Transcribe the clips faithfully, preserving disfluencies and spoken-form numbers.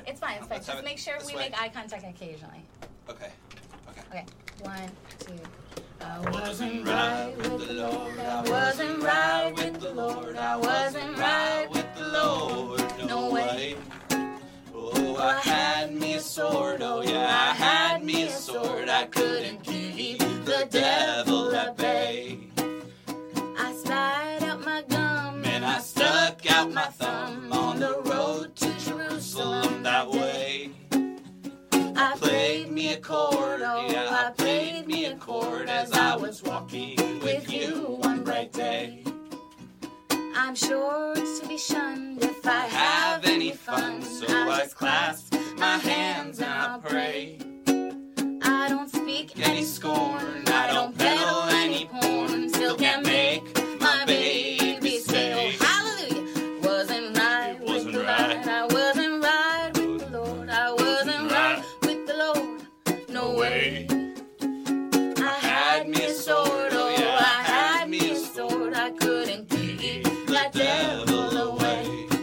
It's fine. It's fine. Let's have Just it make sure this we way. make eye contact occasionally. Okay. Okay. Okay. One, two. I wasn't right with the Lord. I wasn't right with the Lord. I wasn't right with the Lord. No way. Oh, I had me a sword. Oh, yeah, I had me a sword. I couldn't keep the devil at bay. I spat out my gum And I stuck out my thumb on the road to Jerusalem that way. I Played me a chord, yeah, I played me a chord as I was walking with you one bright day. I'm sure to be shunned if I Have any fun, so I clasp my hands and I pray. I don't speak Any scorn, I don't peddle any porn, still can't make my baby stay. Hallelujah. Wasn't right It wasn't with the right. Lord. I wasn't right with the Lord. I wasn't right with the Lord. No way. I had me a sword. Oh yeah, I had me a sword. I couldn't keep that devil away.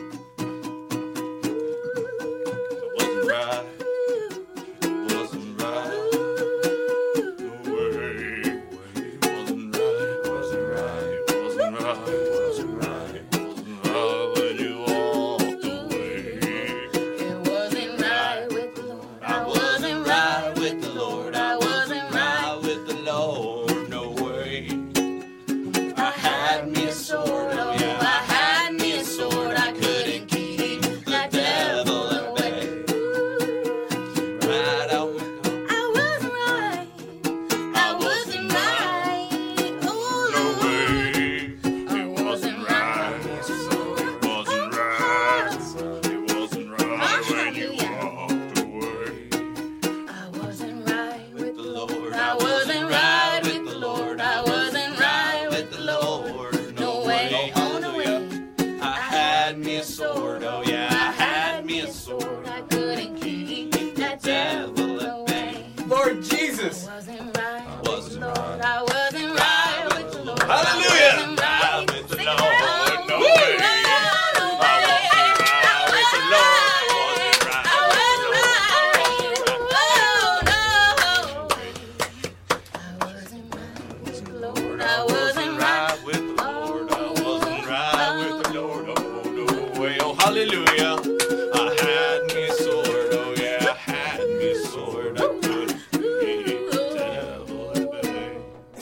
Wasn't right, wasn't right, no way. Wasn't right, wasn't right, wasn't right, wasn't right, wasn't right when you walked away. It wasn't right with the Lord. I wasn't right with the Lord. I wasn't right with the Lord. No way. I had me a sword. Oh yeah, I had me a sword. I couldn't keep the devil at bay. Right out my gun. I wasn't right. I wasn't right. Oh, No Lord. way. It wasn't right. It wasn't right. It wasn't right when you walked away. I wasn't right with The the Lord. Lord. I wasn't right with the Lord. I wasn't right with the Lord. No way. Oh, no way. I had me a sword. Oh yeah, I had me a sword. I couldn't keep that devil away. Lord Jesus! I wasn't right with Wasn't the Lord. I wasn't right with the Lord. Hallelujah. I wasn't right With the Sing it Lord. out. No Woo! way. No I way. wasn't right with the Lord. Wasn't right. I wasn't right. Oh, no. I wasn't right with the Lord. I wasn't right. with the Lord. I wasn't right with the Lord. Oh, no way. Oh, hallelujah. I had me a sword. Oh, yeah, I had me a sword. I couldn't keep the devil at bay.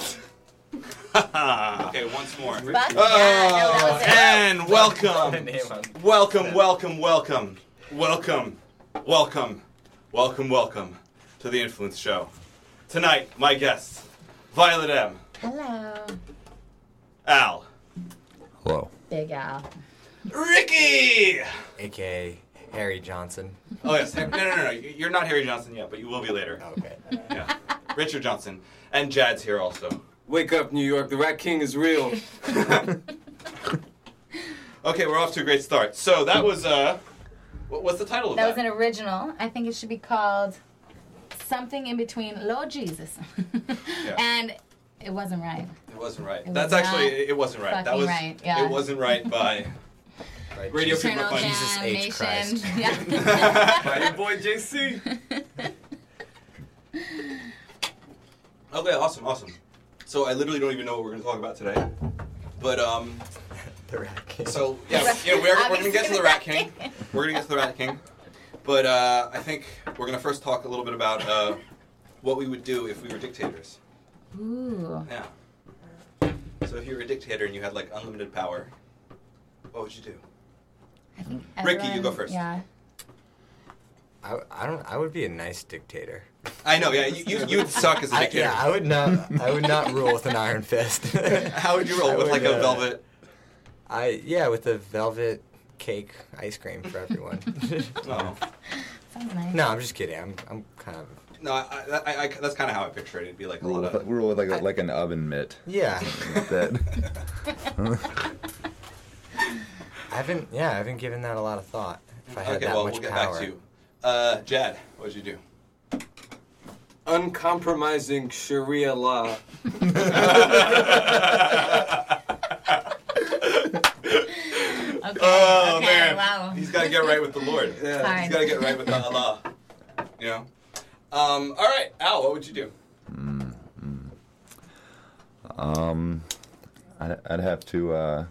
Okay, once more. But, Oh, yeah, no, that was it. and welcome. Name on- Welcome, welcome, welcome, welcome, welcome, welcome, welcome to the Influence Show. Tonight, my guests, Violet M, Hello. Al, Hello. Big Al. Ricky! A K A Harry Johnson. Oh, yes. No, no, no, no. You're not Harry Johnson yet, but you will be later. Okay. Yeah. Richard Johnson. And Jad's here also. Wake up, New York. The Rat King is real. Okay, we're off to a great start. So that was, uh, what, what's the title of That that? was an original. I think it should be called something in between Lord Jesus. Yeah. And it wasn't right. It wasn't right. It was That's actually, not it wasn't right. That fucking was, right, yeah. it wasn't right by Right, Radio Jesus. Free Eternal Brooklyn. Jesus H. damnation. Christ. Yeah. My boy J C. Okay, awesome, awesome. So I literally don't even know what we're going to talk about today. But, um, The Rat King. so, yeah, yeah we're, we're going to get to the Rat King. We're going to get to the Rat King. But uh, I think we're going to first talk a little bit about uh, what we would do if we were dictators. Ooh. Yeah. So if you were a dictator and you had, like, unlimited power, what would you do? I think Ricky, you everyone- go first. Yeah. I, I don't. I would be a nice dictator. I know, yeah, you, you, you would suck as a I, dictator. yeah, I would not. I would not rule with an iron fist. How would you roll? I With, would, like, a uh, velvet? I yeah, with a velvet cake ice cream for everyone. Oh. Sounds nice. No, I'm just kidding. I'm I'm kind of No, I, I, I, that's kind of how I picture it. It'd be like a Rule lot with, of... rule with like a, like an oven mitt. yeah. Like that. I haven't yeah, I haven't given that a lot of thought. If I had Okay, that well, much we'll get power. back to you. Uh, Jad, what would you do? Uncompromising Sharia law. Okay. Oh okay, man, wow. he's got to get right with the Lord. Yeah. Fine. He's got to get right with the Allah. You know. Um. All right, Al, what would you do? Mm, mm. Um, I'd, I'd have to. Uh,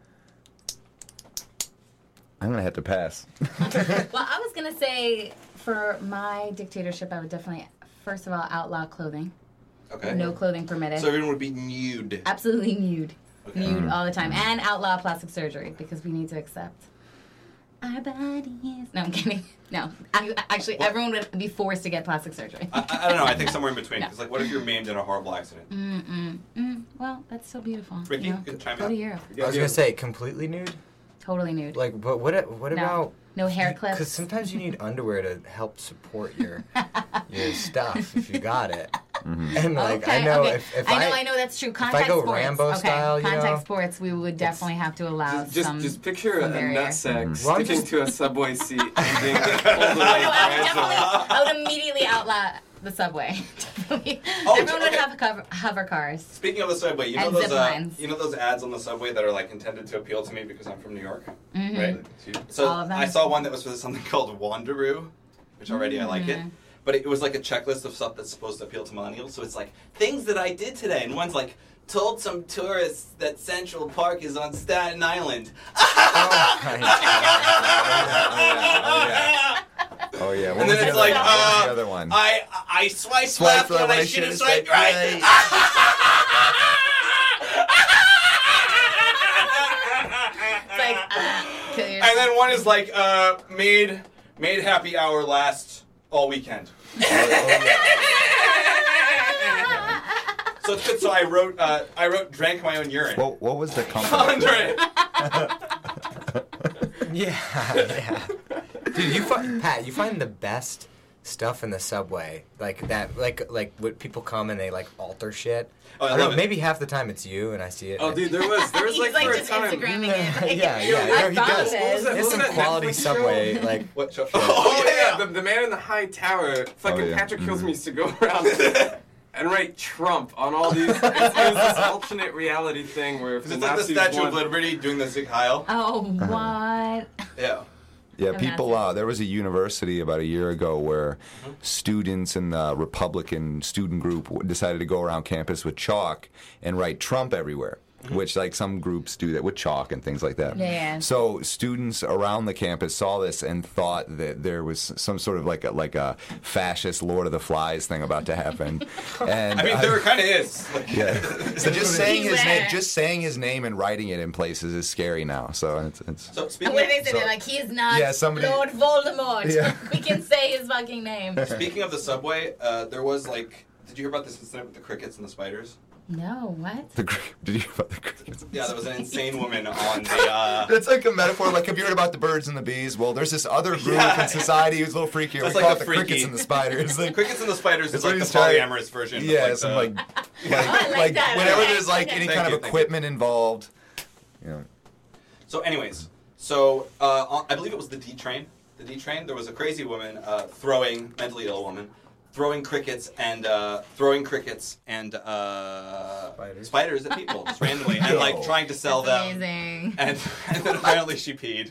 I'm gonna have to pass. Well, I was gonna say for my dictatorship, I would definitely, first of all, outlaw clothing. Okay. No clothing permitted. So everyone would be nude. Absolutely nude. Okay. Nude all the time. And outlaw plastic surgery because we need to accept our bodies. No, I'm kidding. No. I, actually, What? everyone would be forced to get plastic surgery. I, I I don't know. I think somewhere in between. No. Because like, what if you're maimed in a horrible accident? Mm-mm. Mm. Well, that's so beautiful. Ricky, you know? good chime Go in. to Europe. I was gonna say completely nude. Totally nude. Like, but what? What no. about? No hair clips. Because sometimes you need underwear to help support your your stuff if you got it. Mm-hmm. And like, okay, I know okay. if, if I know, I, know that's true. Contact go sports. Rambo okay. style, you Contact know, sports, we would definitely have to allow Just, just, some. just picture a, some a barrier. nutsack Well, I'm sticking just- to a subway seat and being pulled away. Oh, no, I would gradually. definitely, I would immediately outlaw the subway. Definitely. Oh, Everyone would okay. have hover, hover cars. Speaking of the subway, you know And those zip uh, lines. you know those ads on the subway that are like intended to appeal to me because I'm from New York, Mhm. right? So All of them? I saw one that was for something called Wanderoo, which already I like it. Mm. But it, it was like a checklist of stuff that's supposed to appeal to millennials. So it's like things that I did today, and one's like told some tourists that Central Park is on Staten Island. Oh, my God. Oh, yeah. Oh yeah. What And was then the it's other like, one? What was uh, the other one? I I swiped Swiped left when I should have swiped right. It's like, uh, kill yourself. And then one is like uh, made made happy hour last all weekend. So it's good. So I wrote uh, I wrote drank my own urine. What, what was the company? Andre. Yeah, yeah. Dude, you find Pat, you find the best stuff in the subway, like that, like like when people come and they like alter shit. Oh, I I don't love know, it. maybe half the time it's you and I see it. Oh, dude, there was there was He's like, like for just a time. Instagramming it. Yeah, Yo, yeah, I no, he found does. it. What was that- There's what some was that quality Netflix subway, show? like What show? Oh, Oh, yeah, yeah. the, the man in the high tower. Fucking Oh, yeah. Patrick Kills Mhm. used to go around and write Trump on all these. It was this alternate reality thing where if It's the like the Nazis Statue won, of Liberty doing the Zig Heil. Oh, what? Yeah. Yeah, And people. that's it. Uh, there was a university about a year ago where students in the Republican student group w- decided to go around campus with chalk and write Trump everywhere. Which, like, some groups do that with chalk and things like that. Yeah, yeah. So students around the campus saw this and thought that there was some sort of like a like a fascist Lord of the Flies thing about to happen. And I mean, there kind of is. Like, yeah. So just saying his Beware. name, just saying his name and writing it in places is scary now. So it's, it's So speaking What of, did they say? So- They're like, he is not Yeah, somebody- Lord Voldemort. Yeah. We can say his fucking name. speaking of the subway, uh, there was like, did you hear about this incident with the crickets and the spiders? No, what? the cri- did you hear about the crickets? Yeah, there was an insane woman on the. Uh, That's like a metaphor. Like, have you heard about the birds and the bees? Well, there's this other group Yeah. in society who's a little freakier. That's we like call a it the freaky- crickets and the spiders. the Like, crickets and the spiders is It's like what the he's trying- polyamorous version. yeah, of like some the, like, Oh, I like that. whenever Okay, there's like okay. any Thank kind you, of thank you. equipment involved. You know. So, anyways, so uh, on, I believe it was the D train. The D train. There was a crazy woman uh, throwing mentally ill woman, throwing crickets and uh, throwing crickets and uh, Spiders. spiders at people just randomly, and like No. trying to sell That's them. amazing. And, and then apparently she peed.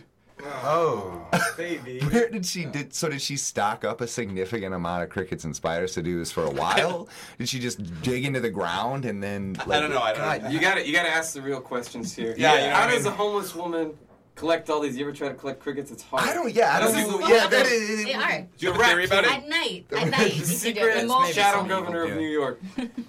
Oh, baby. Where did she did so? Did she stock up a significant amount of crickets and spiders to do this for a while? Did she just dig into the ground and then? Like, I don't know. I don't God, know. you gotta you gotta ask the real questions here. Yeah, you know How what I does mean? a homeless woman collect all these? You ever try to collect crickets? It's hard. I don't. Yeah, I don't. This is know. the- Yeah, that is. They are. Do you have a theory about it? At night. At night. The You can do secret it. The most- shadow some people governor of do. New York.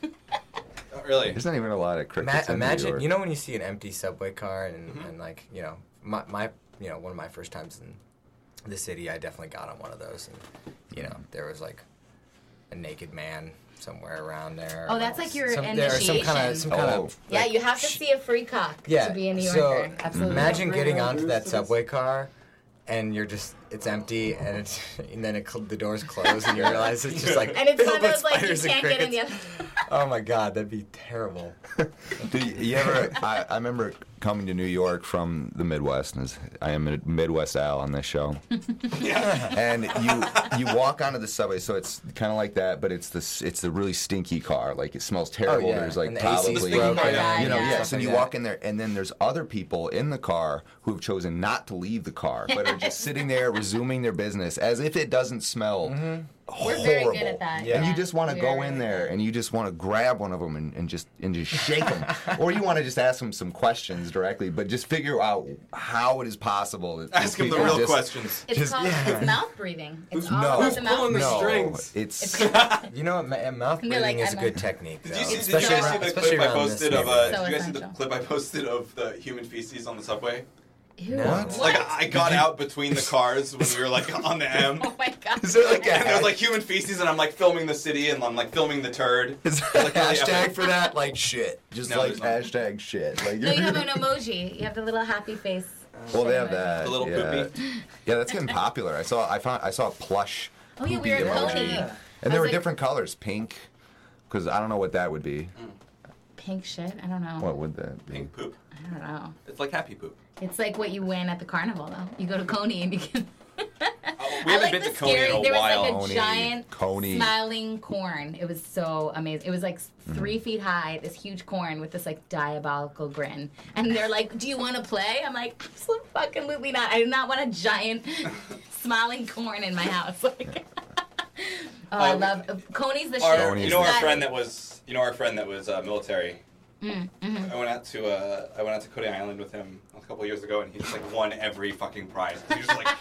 Oh, really? There's not even a lot of Ima- crickets in New imagine, York. you know, when you see an empty subway car and, Mhm. and like, you know, my, my, you know, one of my first times in the city, I definitely got on one of those, and you know, there was like a naked man somewhere around there. Oh, that's like your some, there, or some kind initiation. of, some kind Oh. of. Yeah, like, you have to sh- see a free cock Yeah, to be a New so Yorker. Absolutely. Imagine Bring getting our onto booze that to this. subway car, and you're just, it's empty, and it's, and then it, cl- the doors close, and you realize it's just like And it's filled one of with those like you spiders and can't get in the crickets. other. Oh my god, that'd be terrible. Do you, you ever? I, I remember coming to New York from the Midwest, as I am a Midwest Al on this show. Yeah. And you you walk onto the subway, so it's kind of like that, but it's the it's the really stinky car. Like it smells terrible. Oh, yeah. There's like And the A C's probably broken. Oh, yeah. you know Yeah. yes, and you Stuff like walk in there, and then there's other people in the car who have chosen not to leave the car, but are just sitting there resuming their business as if it doesn't smell. Mm-hmm. We're Horrible. very good at that. Yeah. And you Yeah. just want to We go are in really there good. and you just want to grab one of them and, and just and just shake them, or you want to just ask them some questions directly, but just figure out how it is possible. that Ask him the people real just- questions. It's Just- called yeah. it's mouth breathing. It's all No. about Who's the mouth pulling the breathing. No, strings? it's It's You know, ma- mouth And they're breathing like, is a I'm good a- technique. Did though. you see, did you Especially guys see around- the especially clip I around this posted of neighborhood. uh, So did you guys see the essential. clip I posted of the human feces on the subway? Ew. No. What? Like I got out between the cars when we were like on the M. Oh my god. Is there like a And there was like human feces, and I'm like filming the city, and I'm like filming the turd. is there like a really hashtag epic. for that? Like shit, just No, like there's not. hashtag shit. Like No, you have an emoji. You have the little happy face. well, they have emoji. that. The little yeah. poopy. Yeah, that's getting popular. I saw I found I saw a plush. Oh yeah, we poopy were emoji. Coney. Yeah. And I there was were like- different colors, pink, because I don't know what that would be. Pink shit. I don't know. What would that be? Pink poop. I don't know. It's like happy poop. It's like what you win at the carnival, though. You go to Coney and you can. Oh, we I haven't like been the to Coney in scary. a There was while. like a Coney, giant Coney. smiling corn. It was so amazing. It was like three feet high. This huge corn with this like diabolical grin. And they're like, "Do you want to play?" I'm like, "Absolutely not. I do not want a giant smiling corn in my house." Like, oh, I Um, love Coney's the Our, shit. Coney's you know our That- friend that was, you know our friend that was uh, military. Mm, mhm. I went out to uh, I went out to Coney Island with him a couple of years ago, and he just like won every fucking prize. He was just like,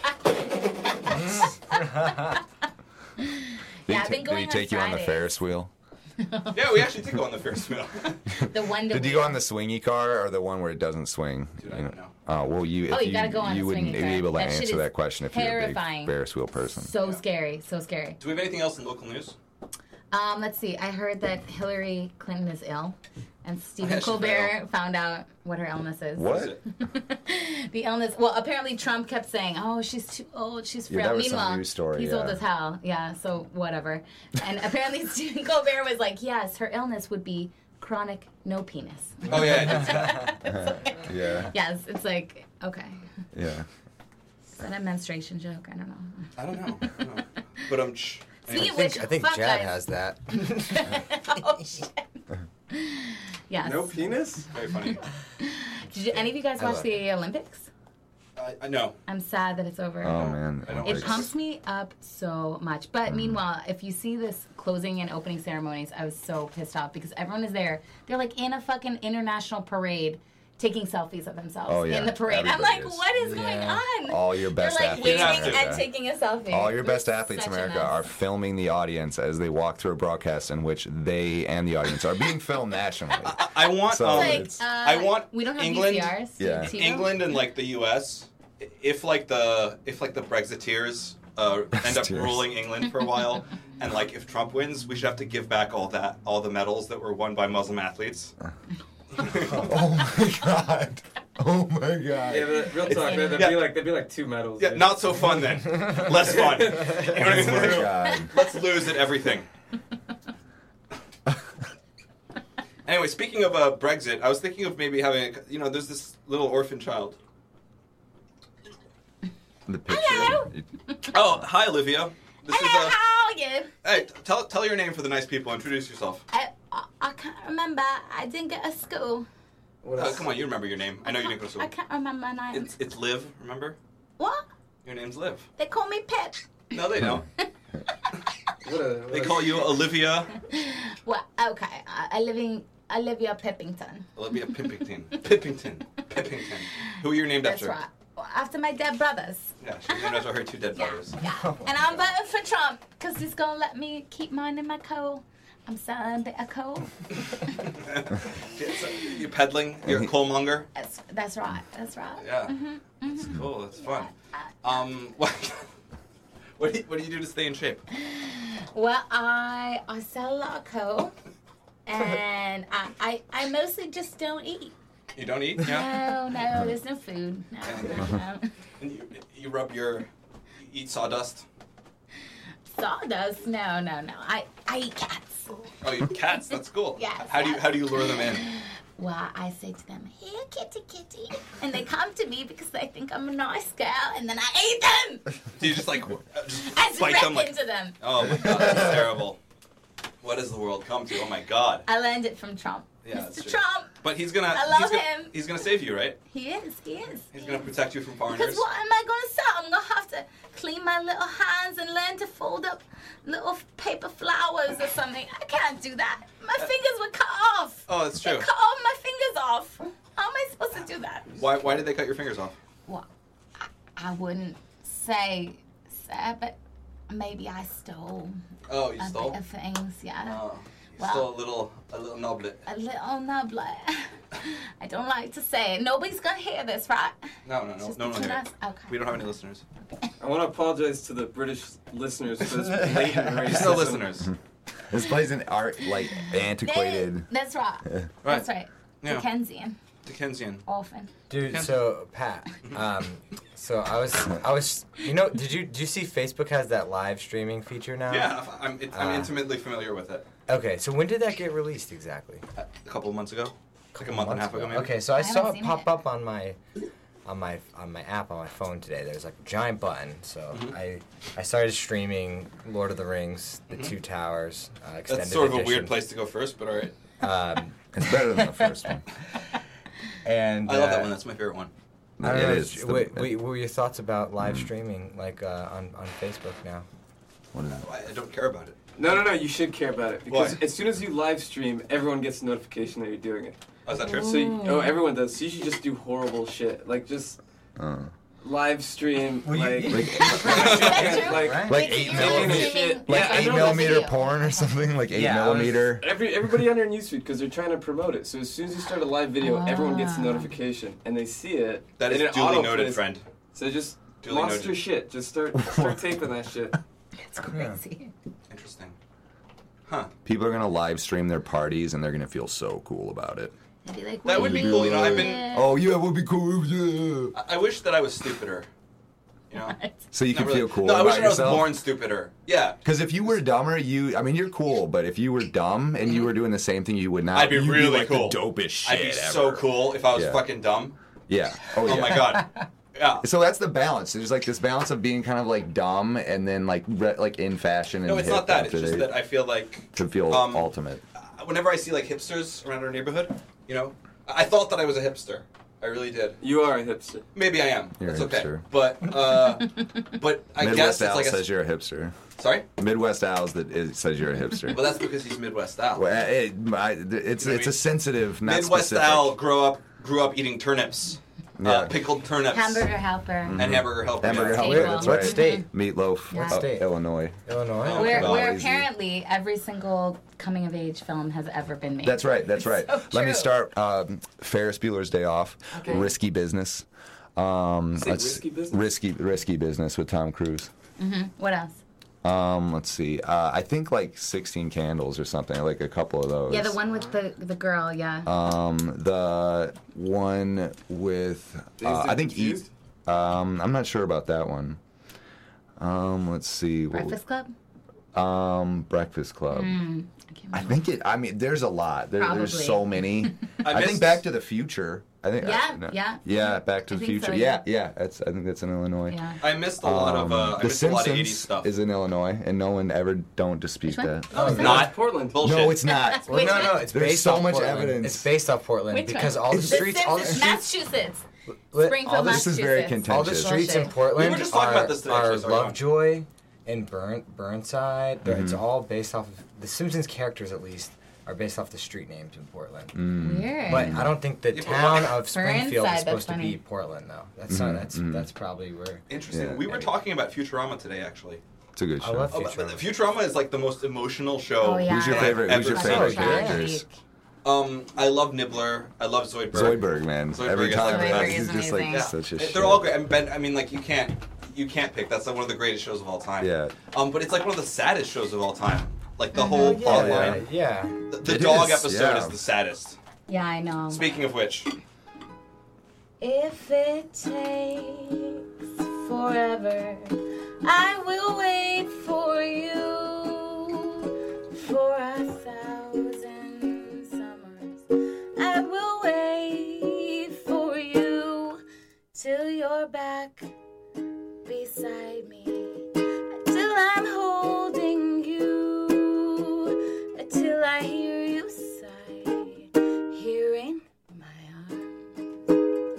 Did Yeah, he, I've ta- been going did he on take you on the Fridays. Ferris wheel? yeah, we actually did go on the Ferris wheel. The one. Did you go on the swingy car or the one where it doesn't swing? Dude, I You don't know. Oh well, you if Oh, you gotta go on you the wouldn't swingy be car. able to That shit answer is that question if you're a terrifying. big Ferris wheel person. So scary. So scary. Do we have anything else in local news? Um, let's see. I heard that Hillary Clinton is ill, and Stephen yeah, she's Colbert found out what her illness is. What is What? it? The illness. Well, apparently Trump kept saying, "Oh, she's too old. She's Yeah, frail." that was some Meanwhile, news story, he's yeah. old as hell. Yeah. So whatever. And apparently Stephen Colbert was like, "Yes, her illness would be chronic no penis." Oh yeah, I did. Yeah, Yes. It's like okay. yeah. Is that a menstruation joke? I don't know. I don't know. I don't know. But I'm. Ch- Speaking I of think, which, I think fuck Jad guys. has that. Oh shit. Yes. No penis? very funny. Did you, any of you guys I watch love the Olympics? I, I know. I'm sad that it's over. Oh man, I don't It like pumps me up so much. But Mm. meanwhile, if you see this closing and opening ceremonies, I was so pissed off because everyone is there. They're like in a fucking international parade taking selfies of themselves Oh, yeah. in the parade. I'm Everybody like, is. what is going Yeah. on? all your They're best like athletes. waving You have in to. and America. taking a selfie. All your It best was athletes in such a America mess. are filming the audience as they walk through a broadcast in which they and the audience are being filmed nationally. I, I want. So- um, Like, it's- uh, I want we don't have England- V C Rs. Yeah. T V? England and like the U S If like the if like the Brexiteers uh, end up Brexiteers. ruling England for a while, and like if Trump wins, we should have to give back all that all the medals that were won by Muslim athletes. Oh my god! Oh my god! Yeah, but real talk, Yeah. there'd Yeah. be like there'd be like two medals. Yeah, there. not so fun then. Less fun. You know what I Oh mean? my god! Let's lose at everything. Anyway, speaking of uh, Brexit, I was thinking of maybe having, a, you know, there's this little orphan child. The picture. Hello. Oh, hi, Olivia. This is Hello, uh, how are you? hey, t- tell tell your name for the nice people. Introduce yourself. I, I, I can't remember. I didn't get a school. What Uh, else? come on, you remember your name. I know you didn't go to I school. can't remember my name. It's it's Liv. Remember? What? Your name's Liv. They call me Pip. No, they don't. What a, what They a- call you Olivia. Well, okay. I, I live in Olivia Pippington. Olivia Pippington. Pippington. Pippington. Who are you named That's after? right. Well, after my dead brothers. Yeah, she's named after her two dead Yeah, brothers. yeah. And I'm voting for Trump because he's gonna let me keep mining my coal. I'm selling a bit of coal. Yeah, so you're peddling. You're a coalmonger. That's that's right. That's right. Yeah. Mhm, That's mhm. cool. That's fun. Uh, Um, what, what do you, what do you do to stay in shape? Well, I I sell a lot of coal, and I, I I mostly just don't eat. You don't eat? Yeah. No, no, there's no food. No, no, no. And you, you rub your, you eat sawdust? Sawdust? No, no, no. I I eat cats. Oh, you eat cats? That's cool. Yes, How do you yes. how do you lure them in? Well, I say to them, here, kitty, kitty. And they come to me because they think I'm a nice girl, and then I eat them. Do you just like just I fight rip them? Like, into them. oh my god, that's terrible. What has the world come to? Oh my god. I learned it from Trump. Yeah, that's Mister true. Trump, But he's gonna. I love he's gonna, him. He's gonna save you, right? he is, he is. He's he gonna is. protect you from foreigners. Because what am I going to say? I'm going to have to clean my little hands and learn to fold up little paper flowers or something. I can't do that. My fingers were cut off. Oh, that's They true. cut all my fingers off. How am I supposed to do that? Why? Why did they cut your fingers off? Well, I, I wouldn't say, sir, but maybe I stole Oh, you a stole. bit of things, yeah. Oh, you Well- stole a little, a little noblet. A little nubble. I don't like to say it. Nobody's going to hear this, right? No, no, It's no, just no, no. between here. us? Okay. We don't have any listeners. I want to apologize to the British listeners for this blatant racism. There's no listeners. This plays an art like antiquated. That's right. Right. That's right. Yeah. Dickensian. Dickensian. Orphan. Dude, Ken- so Pat, um, so I was, I was, you know, did you, did you see Facebook has that live streaming feature now? Yeah, I'm. It, I'm Uh, intimately familiar with it. Okay, so when did that get released exactly? A couple of months ago, like a month and a half ago, maybe. Okay, so I, I saw haven't it seen pop it. up on my, on my, on my app on my phone today. There's like a giant button, so Mhm. I, I started streaming Lord of the Rings, The Mhm. Two Towers, uh, extended That's sort of a edition. weird place to go first, but all right. Um, It's better than the first one. and I love that uh, one. That's my favorite one. I don't It know, is. j- The- What, what what were your thoughts about live streaming, like uh, on on Facebook now? What is it? I I don't care about it. No, no, no. You should care about it because Why? as soon as you live stream, everyone gets a notification that you're doing it. Oh, is that true? So you, oh, everyone does. So you should just do horrible shit, like just Uh, live stream, Well, you- like, Is that true? like Right? Like Wait, eight so you're millimeter- streaming- like you're eight eight streaming millimeter video. porn or something, like eight Yeah, I was- millimeter. every everybody on your newsfeed because they're trying to promote it. So as soon as you start a live video, everyone gets a Ah. notification and they see it. That and is it duly auto noted, plays. friend. So just Duly monster noted. shit. Just start start taping that shit. It's crazy. Interesting. Huh. People are gonna live stream their parties and they're gonna feel so cool about it. They'd be like, That would be "Wait, cool, you know, I've been- yeah." Oh yeah, it would be cool. Yeah. I, I wish that I was stupider. You know. What? So you Not can really. feel cool No, I about wish that I was yourself. born stupider. Yeah. Because if you were dumber, you I mean you're cool, but if you were dumb and you were doing the same thing, you would not. I'd be you'd really like cool. The dopest shit I'd be ever. so cool if I was Yeah. fucking dumb. Yeah. Oh, Oh, yeah. my god. Yeah. So that's the balance. There's like this balance of being kind of like dumb and then like re- like in fashion and No, it's hip not that. It's after just they- that I feel like to feel um, ultimate. uh, whenever I see like hipsters around our neighborhood, you know, I I thought that I was a hipster. I really did. You are a hipster. Maybe I am. You're a That's okay. hipster. But uh, but I Midwest guess it's Al like a, says you're a hipster. sorry. Midwest Al's that is, says you're a hipster. Well, that's because he's Midwest Al. Well, it, I, it's You know what it's I a mean? sensitive, not Midwest specific. Al grew up grew up eating turnips, Yeah. uh, pickled turnips, Hamburger helper. and hamburger helper. Hamburger yeah. helper. Staple. That's What right. state? Meatloaf. What uh, state? Illinois. Illinois. Oh, Where, okay. where Easy. apparently every single coming of age film has ever been made. That's right. That's right. So Let me true. start. Um, Ferris Bueller's Day Off. Okay. Risky Business. Um, Say let's- Risky Business? Risky, risky Business with Tom Cruise. Hmm. What else? Um, let's see. Uh, I think like sixteen Candles or something. Like a couple of those. Yeah, the one with the the girl. Yeah. Um, the one with Dazed uh, and I think eat. Confused? Um, I'm not sure about that one. Um, let's see. What- Breakfast Club. Um, Breakfast Club. Mm, I can't I remember. think it. I mean, there's a lot. There, there's Probably. so many. I I, missed- think Back to the Future. I think. Yeah, uh, no. yeah. Yeah, Back to I the think so, Future. yeah. yeah, yeah. That's. I think that's in Illinois. Yeah. I missed a lot of uh, Um, I the missed a lot of eighties Simpsons stuff. is in Illinois, and no one ever don't dispute Which one? that. Oh, it's no. not Portland. Bullshit. No, it's not. Well, Which no, one? no, it's There's based so off much Portland. evidence. It's based off Portland Which because one? all the The streets, all the Simpsons, streets, Massachusetts. all Springfield, the, This is very Massachusetts. all the contentious. streets in Bullshit. Portland We were just talking are, about this today, are actually, sorry, go on. Lovejoy and Burn Burnside. They're It's Mhm. all based off of the Simpsons characters, at least, are based off the street names in Portland. Mm. Weird. But I don't think the Yeah, but town why- of Springfield Burnside, is supposed that's to be funny. Portland, though. That's Mhm, not, that's mhm. that's probably where. Interesting. Yeah. We were talking about Futurama today, actually. It's a good I show. love Oh, but- but Futurama. Futurama is like the most emotional show. Oh, yeah. Who's your I've favorite? Who's ever your seen. favorite So characters? tragic. Um, I love Nibbler. I love Zoidberg. Zoidberg, man. Zoidberg Every is time, like- man, Zoidberg he's is just like amazing. Yeah. such a. They're shit. all great. And Ben, I mean, like you can't, you can't pick. That's like one of the greatest shows of all time. Yeah. Um, but it's like one of the saddest shows of all time. Like the Mhm. whole Yeah, plot yeah, line. yeah. The, the It dog is, episode yeah. is the saddest. Yeah, I know. Speaking of which, If it takes forever, I will wait for you for a thousand summers. I will back beside me till I'm holding you, till I hear you sigh here in my arms.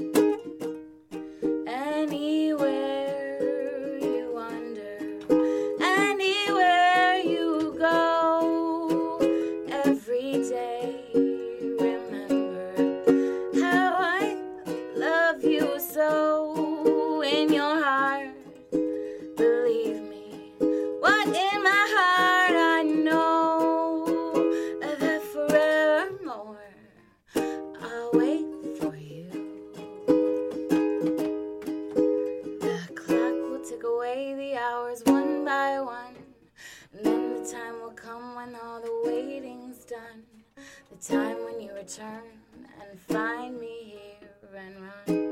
Anywhere you wander, anywhere you go, every day remember how I love you so. In your heart, believe me, what in my heart I know, that forevermore I'll wait for you. The clock will tick away the hours one by one, and then the time will come when all the waiting's done. The time when you return and find me here and run.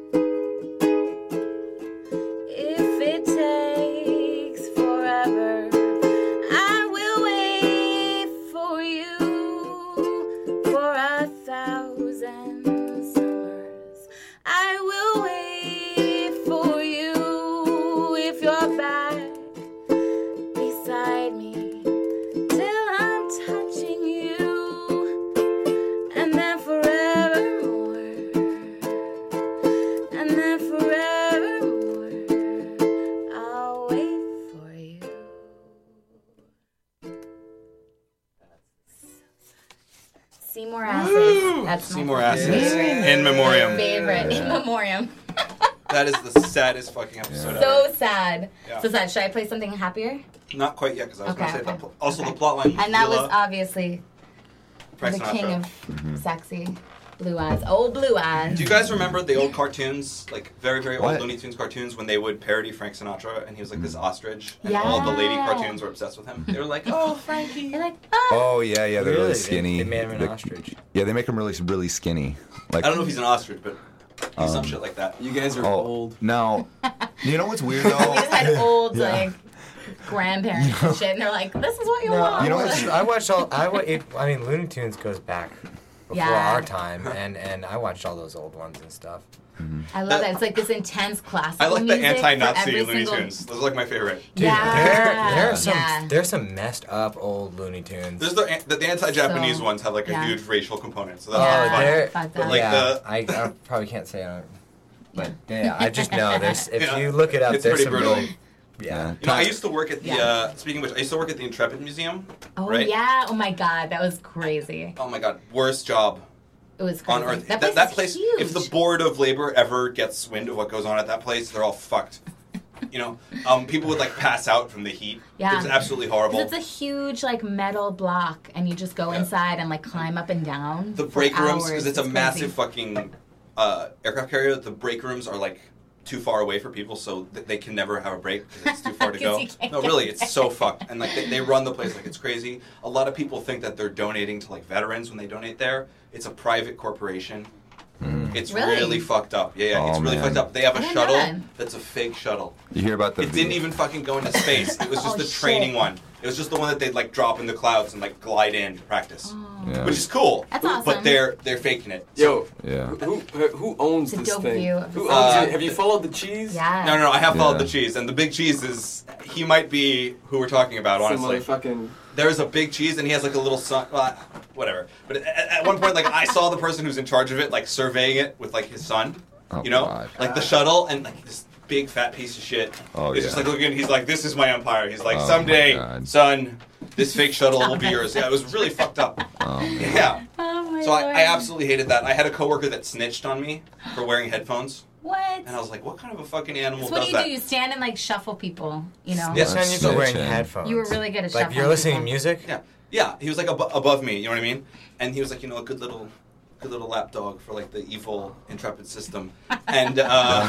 If it takes forever, I will wait for you. For a thousand summers, I will wait for you. If you're back beside me till I'm touching you, and then forevermore, and then forevermore, I'll wait for you. Seymour Asses. That's my Seymour Asses. favorite. In memoriam. Favorite. In Yeah. memoriam. That is the saddest fucking episode So ever. sad. Yeah. So sad. Should I play something happier? Not quite yet, because I was Okay, going to say okay. the pl- also Okay. the plotline. And that was Sheila, obviously Frank the Sinatra. king of sexy blue eyes. Old blue eyes. Do you guys remember the old cartoons, like very, very old What? Looney Tunes cartoons, when they would parody Frank Sinatra and he was like Mm. this ostrich, and all the lady Yeah. cartoons were obsessed with him? They were like, "Oh, Frankie." You're like, oh. Oh yeah, yeah, they're really, Really? skinny. They, they made him an The- ostrich. Yeah, they make them really, really skinny. Like I don't know if he's an ostrich, but he's some Um, shit like that. You guys are oh, old. now, you know what's weird We just though? had old, Yeah. like, grandparents and shit, and they're like, this is what you No, want. You know I what's- watched, I watched all. I, wa- it, I mean, Looney Tunes goes back before Yeah. our time, and, and I watched all those old ones and stuff. I love that. It's like this intense classical I like the music for anti-Nazi every Looney single- Tunes. Those are like my favorite. Yeah. There, there are some Yeah. there's some messed up old Looney Tunes. There's the the, the anti-Japanese So, ones have like a yeah. huge racial component, so that's Yeah. really fun. they're- Fucked But up. like yeah, the- I, I probably can't say it, but yeah, I just know there's. If Yeah. you look it up, It's there's pretty some brutal. really. Yeah. You know, I used to work at the. Yeah. Uh, speaking of which, I used to work at the Intrepid Museum. Oh, right? yeah. Oh, my God. That was crazy. Oh my god, worst job It was crazy. on earth. That That, place, that is place, huge. if the Board of Labor ever gets wind of what goes on at that place, they're all fucked. You know, um, people would like pass out from the heat. Yeah. It was absolutely horrible. 'Cause it's a huge, like, metal block, and you just go Yeah. inside and, like, climb up and down. The for break rooms, hours. because it's a crazy. massive fucking uh, aircraft carrier. The break rooms are like too far away for people, so th- they can never have a break because it's too far to 'Cause go. you can't No, get really, a it's so fucked. And like they, they run the place like it's crazy. A lot of people think that they're donating to like veterans when they donate there. It's a private corporation. It's Really? really fucked up. Yeah, yeah, Oh, it's really man. fucked up. They have I a didn't know shuttle that. that's a fake shuttle. You hear about the? It didn't even fucking go into space. It was just Oh, the shit. training one. It was just the one that they'd like drop in the clouds and like glide in to practice, Yeah. which is cool. That's awesome. But they're they're faking it. Yo, Yeah. who who, who owns It's a this dope thing? view of Who the owns city. it? Have you followed the cheese? Yeah. No, no, no. I have followed Yeah. the cheese, and the big cheese is he might be who we're talking about. Some Honestly, motherfucking. there's a big cheese, and he has like a little son. Well, whatever. But at, at one point, like I saw the person who's in charge of it, like surveying it with like his son. Oh, you know, God. like the shuttle, and like this big fat piece of shit. Oh, It's just yeah. like looking. He's like, "This is my empire." He's like, Oh, my "Someday, God. son, this fake shuttle will be yours." Yeah, it was really fucked up. Oh, man. Yeah. Oh, my So I, Lord. I absolutely hated that. I had a coworker that snitched on me for wearing headphones, What? and I was like, "What kind of a fucking animal That's what does you that?" do. You stand and, like, shuffle people, you know? Yes. Yes, and you're wearing Snitching. headphones. You were really good at Like shuffling you're listening to people. music. Yeah, yeah. He was like ab- above me. You know what I mean? And he was like, you know, a good little, good little lapdog for like the evil Intrepid system. And uh,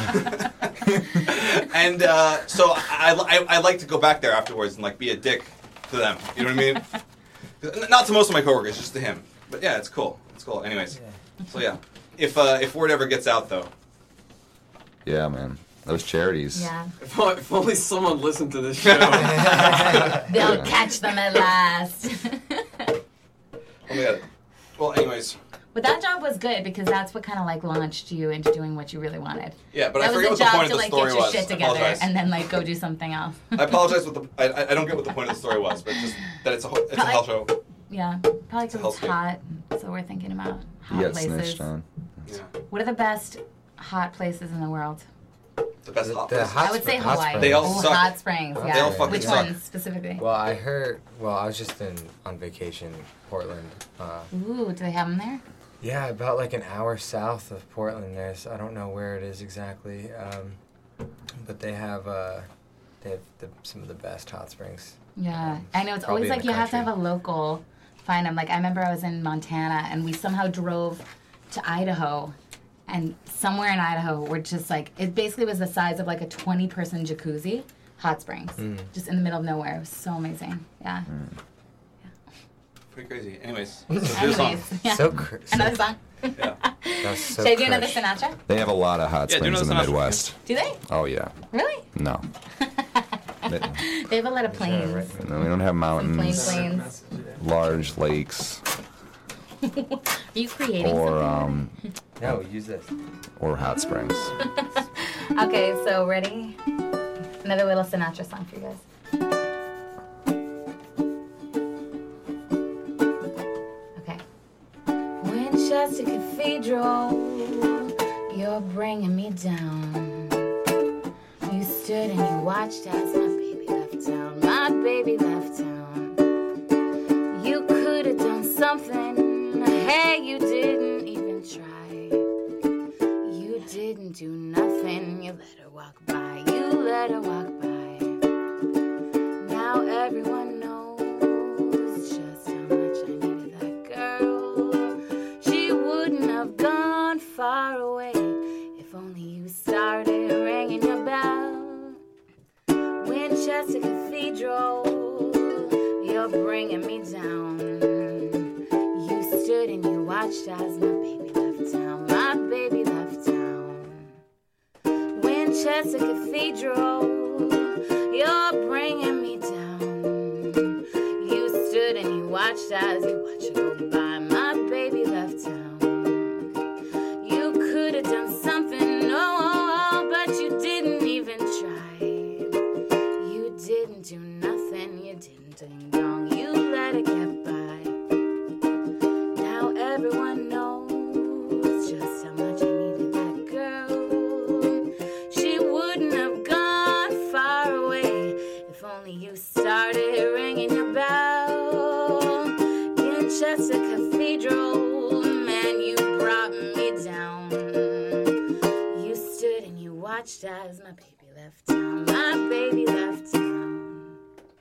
and uh, so I, I I like to go back there afterwards and like be a dick to them. You know what I mean? Not to most of my coworkers, just to him. But yeah, it's cool. It's cool. Anyways, so yeah, if uh, if word ever gets out though, Yeah, man. Those charities. Yeah. If, o- if only someone listened to this show. They'll catch them at last. oh my god. Well, anyways, But that job was good because that's what kind of like launched you into doing what you really wanted. Yeah, but that I forget was what a the job point to of the like story get your was. shit I together apologize. and then like go do something else. I apologize with the. I, I I don't get what the point of the story was, but just that it's a ho- it's a Probably- hell show. Yeah, probably because it's Hellscape. hot. So we're thinking about hot You got places. snitched on. Yeah. What are the best hot places in the world? The best hot The places. hot I would say spring- hot Hawaii. springs. They all oh, suck. hot springs. They Yeah. all fucking Which suck. ones specifically? Well, I heard. Well, I was just in on vacation, Portland. Uh, Ooh, do they have them there? yeah, about like an hour south of Portland. There's I don't know where it is exactly, um, but they have uh, they have the, some of the best hot springs. Yeah, I know. It's Probably always in like the you have to have country. a local find them. Like I remember I was in Montana and we somehow drove to Idaho, and somewhere in Idaho we're just like it basically was the size of like a twenty person jacuzzi, hot springs, Mm. just in the middle of nowhere. It was so amazing. Yeah. Pretty crazy. Anyways, so do a song. Anyways, yeah. So cr- so- Another song. Yeah. That's so Should I do another crush. Sinatra? They have a lot of hot Yeah, do springs in the another Sinatra. Midwest. Do they? Oh yeah. Really? No. They- They have a lot of Yeah, plains. right. no, we don't have Some plain mountains, plains. large lakes, Are you creating or something? um, No, use this. or hot springs. Okay, so ready? Another little Sinatra song for you guys. Okay. Winchester Cathedral, you're bringing me down. You stood and you watched as my baby left town. My baby left town. You could have done something. Hey, you didn't even try. You didn't do nothing. You let her walk by. You let her walk by. Now everyone knows just how much I needed that girl. She wouldn't have gone far away if only you started ringing your bell. Winchester Cathedral, you're bringing me down. You stood and you watched as my baby left town. My baby left town. Winchester Cathedral, you're bringing me down. You stood and you watched as you watched her go by. My baby left town. You could have done something, oh, but you didn't even try. You didn't do nothing, you didn't ding dong. You let it get by. Now everyone knows just how much I needed that girl. She wouldn't have gone far away if only you started ringing your bell. Winchester Cathedral, man, you brought me down. You stood and you watched as my baby left town. My baby left town.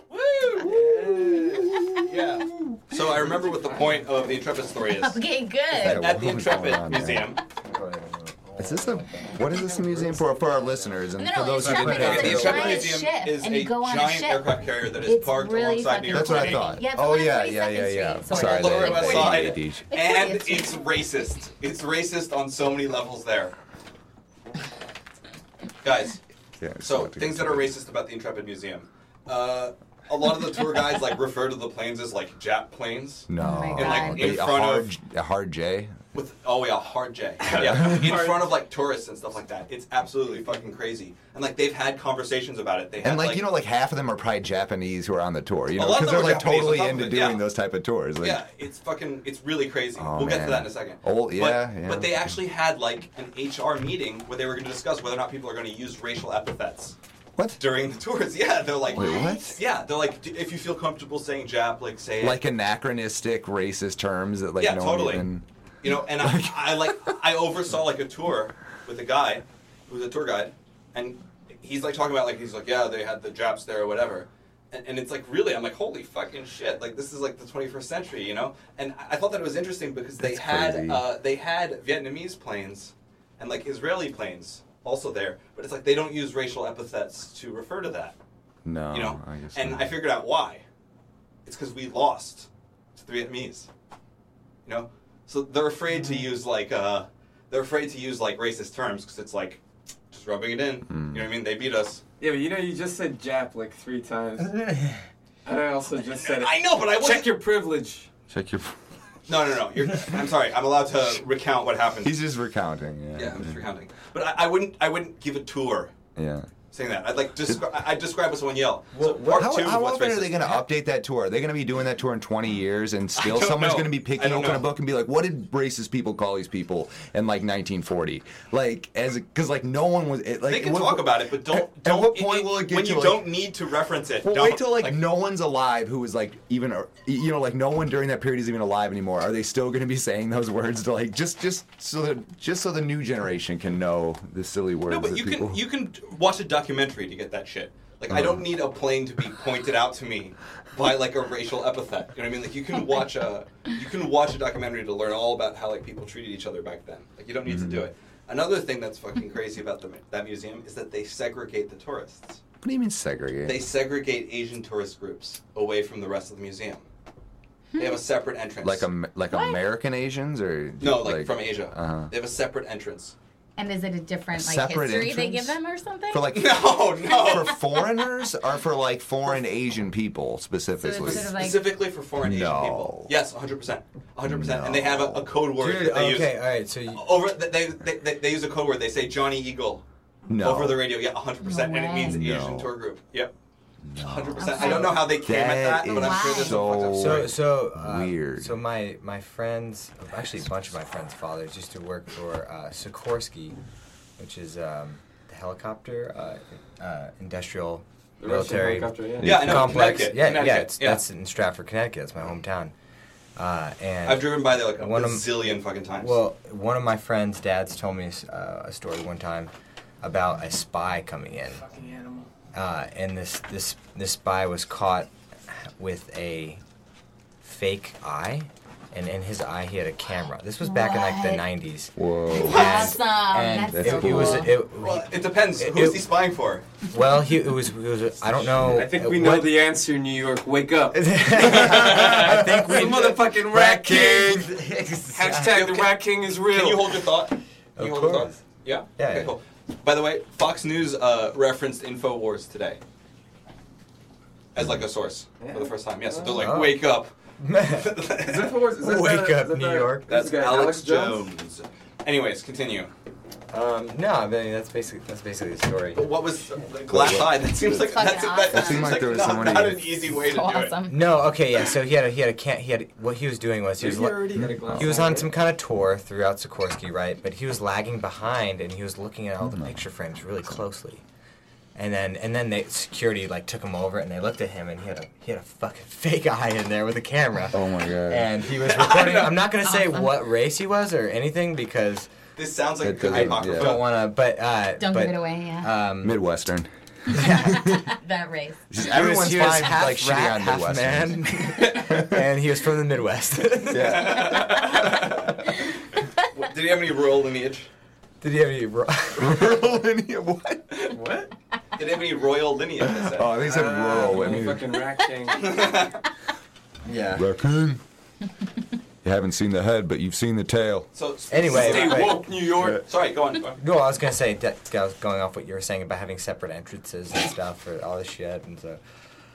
Yeah. So I remember what the point of the Intrepid story is. Okay, good. At, at the What was going Intrepid on there? Museum. Is this a what is this a museum for? For our listeners and No, for no, those who Intrepid didn't is pay a The attention. Intrepid giant Museum ship, is and a you go on a giant ship. aircraft carrier that is It's parked really alongside New York fucking That's what I City. thought. Yeah, it's Oh on yeah, forty-second yeah, yeah, yeah. Street, sort Sorry, of. they, Lower they West made Side. it each. And It's really- it's racist. It's racist on so many levels there. Guys, Yeah, it's so not to things get that are to- racist about the Intrepid Museum. Uh, a lot of the tour guides like refer to the planes as like Jap planes. No, Oh my And like God. in a front hard, of a hard J. with oh yeah, hard J. Yeah, in front of like tourists and stuff like that. It's absolutely fucking crazy. And like they've had conversations about it. They had And like, you know, like half of them are probably Japanese who are on the tour, you A know, lot of because them they're are like Japanese, totally on top of into it, doing yeah. those type of tours. Like, yeah, it's fucking, it's really crazy. Oh, we'll get to man. that in a second. Oh, yeah, but, yeah. But they actually had like an H R meeting where they were going to discuss whether or not people are going to use racial epithets What? during the tours. Yeah, they're like, Wait, what? yeah, they're like, if you feel comfortable saying Jap, like say it. Like anachronistic racist terms that like Yeah, no totally. one even. You know, and I, I like I oversaw like a tour with a guy who's a tour guide, and he's like talking about like he's like yeah they had the Japs there or whatever, and, and it's like really I'm like holy fucking shit like this is like the twenty-first century, you know, and I thought that it was interesting because they That's had crazy. uh, they had Vietnamese planes and like Israeli planes also there, but it's like they don't use racial epithets to refer to that, No, you know, I guess and not. I figured out why. It's because we lost to the Vietnamese, you know. So they're afraid to use like uh, they're afraid to use like racist terms because it's like just rubbing it in. Mm. You know what I mean? They beat us. Yeah, but you know, you just said Jap like three times. And I also just said it. I know, but I wasn't. Check your privilege. Check your. No, no, no. You're, I'm sorry. I'm allowed to recount what happened. He's just recounting. Yeah. Yeah, I'm just recounting. But I, I wouldn't. I wouldn't give a tour Yeah. saying that. I'd like descri- I'd describe what someone yell. Well, so part How, two how of what's often are racist. they going to update that tour? Are they going to be doing that tour in twenty years and still don't someone's know. going to be I picking don't open know. a book and be like, what did racist people call these people in like nineteen forty? Like, as because like no one was it, like. They can what- talk about it, but don't. At don't what point will it get when to, you like- don't need to reference it? Well, don't, wait till like, no one's alive who was like even you know like no one during that period is even alive anymore. Are they still going to be saying those words to like just just so that just so the new generation can know the silly words? No, but that you people... can you can watch a documentary to get that shit. Like I don't need a plane to be pointed out to me by like a racial epithet. You know what I mean? Like you can watch a you can watch a documentary to learn all about how like people treated each other back then. Like you don't need Mm-hmm. to do it. Another thing that's fucking crazy about the, that museum is that they segregate the tourists. What do you mean segregate? They segregate Asian tourist groups away from the rest of the museum. They have a separate entrance. like a like American Asians or no, like, from Asia. Uh-huh. They have a separate entrance. And is it a different A like separate history they entrance? give them or something? For like No, no. for foreigners or for like foreign Asian people specifically? sort of like- Specifically for foreign Asian No. people. Yes, one hundred percent. one hundred percent. And they have a, a code word Dude, that they okay, use. all right. So you, Over, they, they, they, they use a code word. They say Johnny Eagle No. over the radio. Yeah, one hundred percent. No and it means way. Asian No. tour group. Yep. one hundred percent. Okay. I don't know how they came That at that, but I'm is sure there's so- some fucked up so story. so uh, Weird. So my my friends, actually a bunch of my friends' fathers used to work for uh, Sikorsky, which is um, the helicopter uh, uh, industrial The Russian military helicopter, yeah. Yeah, I know. complex. Connecticut. Yeah, Connecticut, yeah, it's, yeah. that's in Stratford, Connecticut. That's my hometown. Uh, and I've driven by there like a One of- bazillion fucking times. Well, one of my friends' dads told me uh, a story one time about a spy coming in, Fucking animal. uh, and this this this spy was caught with a fake eye, and in his eye he had a camera. This was back in like the What? nineties. Whoa. Awesome. And That's it, so it cool. was it, well, it depends. it- Who's it- he spying for? well he it was it was I don't know. I think we uh, know what- the answer, New York. Wake up. I think we The motherfucking Rat King. Exactly. Hashtag the Rat King is real. Can you hold your thought? Can Of you hold your thought? course. Yeah? Yeah, Okay, yeah. cool. By the way, Fox News uh, referenced InfoWars today as like a source for the first time. Yeah, so they're like, Oh. wake up. Is that for, is that Wake the, up, is that New the- York. That's this guy, Alex Jones. Anyways, continue. Um, no, I mean that's basically that's basically the story. But what was the glass eye? That seems like Fucking that's, that, that awesome. seems Like like, there was not, somebody- not an easy way so to do it. awesome. No, okay, yeah. So he had a he had a can he had what he was doing was he was He li- already had a glass he was eye, on right? some kind of tour throughout Sikorsky, right? But he was lagging behind and he was looking at all the picture frames really closely. And then and then they security like took him over and they looked at him and he had a he had a fucking fake eye in there with a camera. Oh my god. And he was recording. I'm not gonna say Awesome. what race he was or anything because This sounds like It it could be doesn't- apocryphal. I don't want to. But uh, Don't but, give it away, yeah. Um, Midwestern. that race. Just he was- everyone's he was fine half like shitting rat, on half Midwesterners. man, and he was from the Midwest. Yeah. Did he have any royal lineage? Did he have any? ro- Rural lineage. What? What? Did he have any royal lineage? I said? Oh, I think he said rural Ah, lineage. Fucking Rat King. Yeah. Raccoon. You haven't seen the head, but you've seen the tail. So Anyway, Stay right. woke, New York. Sorry, go on. Go on. No, I was gonna say that I was going off what you were saying about having separate entrances and stuff for all this shit, and so.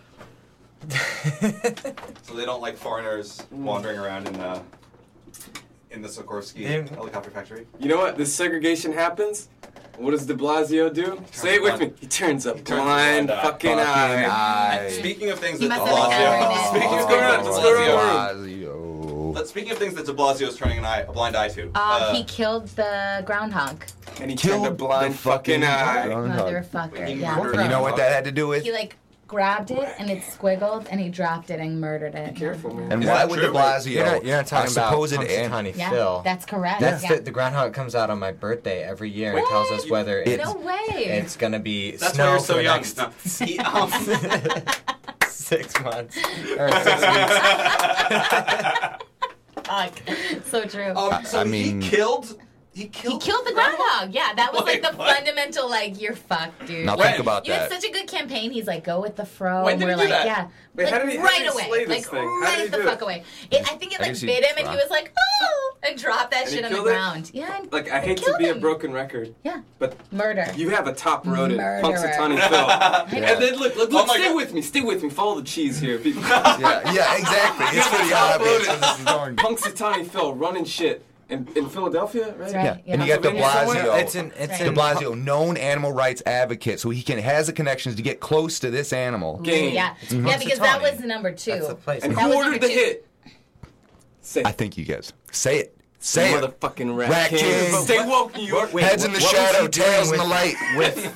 So they don't like foreigners wandering around in the in the Sikorsky They- helicopter factory. You know what? This segregation happens. What does De Blasio do? Say it with blind- me. He turns a He turns a blind, blind eye. fucking, Fucking eye. eye. Speaking of things He that De must have Blasio, never did. speaking of What's things going on? that De What's going Blasio, Blasio. but speaking of things that De Blasio is turning an eye, a blind eye to. Uh, he killed the groundhog. And he Killed turned a blind the fucking fucking eye. groundhog. Motherfucker. He Yeah. murdered And you know what that had to do with? He like grabbed it and it squiggled and he dropped it and murdered it. Be careful, man. And Is why that would true? De Blasio, You're not, you're not talking a about supposed Punxsutawney an- Yeah, Phil. that's correct. That's yeah. the, the groundhog comes out on my birthday every year and tells us whether it's, No way. it's gonna be That's snow why you're for so the young. next No. He, um, six months or six weeks. Fuck. So true. um, so I mean- he killed. He he killed. killed the groundhog. Yeah, that was like Wait, the what? fundamental, like, you're fucked, dude. Now When? think about You had that. such a good campaign. He's like, go with the fro. When and did we're he do like, that? yeah. Wait, like, how did he- how right did he away. slay this like, thing? How right did he the do fuck it? away. It, I think it I like guess he bit him and he tried. was like, oh. And drop that And he shit on the killed it? ground. Yeah. And, Like, I and hate to killed be a him. broken record, Yeah. but Murder. you have a top rodent, Murderer. Punxsutawney Phil. And then look, look, Oh look my stay God. with me, stay with me. Follow the cheese here, people. Yeah, yeah, exactly. It's pretty obvious. This is going- Punxsutawney Phil running shit in, in Philadelphia, right? That's right. Yeah. Yeah. And you got De Pennsylvania Blasio. It's in. It's Right. in. De Blasio, known animal rights advocate, so he can has the connections to get close to this animal. Game. Yeah. Mm-hmm. Yeah, because that Punxsutawney. was number two. That's the place. And That who was ordered number the two. hit? Say I think you guys say it. Say it. motherfucking rat, Rat king. King. Stay woke, New York. Wait, Heads in the what- what was shadow, he doing tails in the with- light. With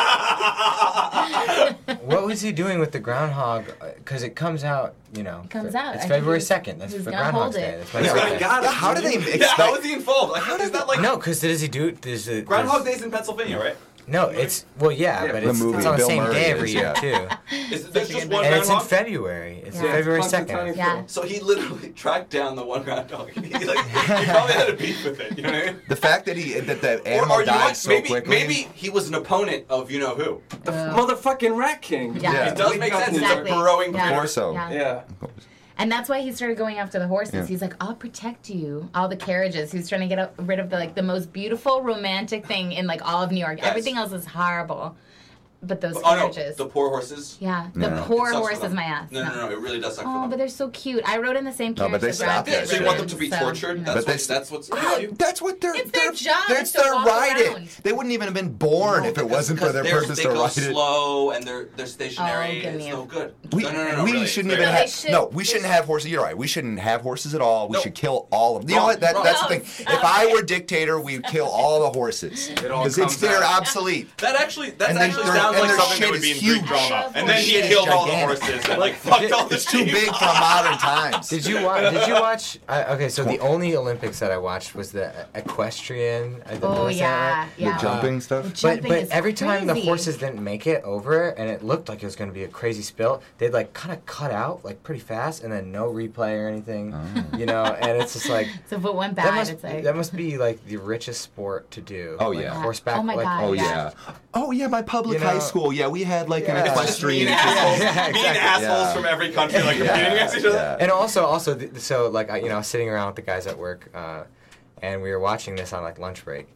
what was he doing with the groundhog? Because it comes out, you know. It comes for- out. It's I February think second. That's he's for gonna Groundhog's hold Day. it. That's my He's birthday. gonna got it. How do they Yeah, expect? how is he involved? Like, is that like No, because does he do? Does it, Groundhog does- Day's in Pennsylvania, right? No, it's well, yeah, Yeah, but the it's, movie it's on the Bill same Murray day every is, year yeah. too, Is there's just one and it's in groundhog? February. It's Yeah. February Punxsutawney second. Yeah. Phil. So he literally tracked down the one groundhog. He like he probably had a beef with it. You know what I mean? The fact that he that the Or animal are you died like, so maybe quickly. maybe he was an opponent of you know who? The Uh, motherfucking rat king. Yeah. Yeah. It does make sense. Exactly. It's a burrowing Yeah. More so. Yeah. Yeah. And that's why he started going after the horses. Yeah. He's like, I'll protect you. All the carriages. He's trying to get rid of the like the most beautiful romantic thing in like all of New York. Yes. Everything else is horrible. But those Oh no, carriages. the poor horses. yeah. The No. poor It sucks for horses them. my ass. No, no, no, it really does suck for Oh, them. but they're so cute. I rode in the same No, carriage but they that Brad stop did, that So you shit. want them to be so, tortured? you know. That's But what. they- That's what's. Ah, that's what they're. It's their they're- job, That's is to their walk ride around. it. They wouldn't even have been born No, if it because- wasn't for because their they're- purpose they to go ride it. slow and they're they're stationary. Oh, give it's me no a- good. We, no, no, no, no, we really, shouldn't it's even very- they have. should- no, we they shouldn't should- have horses. You're right. We shouldn't have horses at all. We No. should kill all of them. You know Wrong, what? That, wrong. that's the No, thing. stop If I it. were dictator, we'd kill all the horses It all because it's comes they're out. obsolete. That actually, that And then actually their- sounds and like their something shit that would be is in Greek huge. drama. And Their then he shit is killed all the gigantic. horses and like fucked all the It's too sheep. big for modern times. Did you watch? Did you watch? I, okay, so the only Olympics that I watched was the equestrian. I didn't Oh know yeah, that. The yeah. jumping stuff. But Jumping but is every time the crazy. horses didn't make it over, and it looked like it was going to be a crazy spill, they'd like kind of cut out like pretty fast, and then no replay or anything, you know. And it's just like So if it went that bad, must it's like that must be like the richest sport to do. Oh, Like, yeah. horseback. Oh, my like, God. Oh Yeah. yeah. Oh yeah. My public You high know- school. Yeah, we had like an Yeah. It's just mean equestrian. assholes, Yeah, mean exactly. assholes Yeah. from every country like competing against each other. Yeah. And also, also, th- so like I, you know, I was sitting around with the guys at work, uh, and we were watching this on like lunch break,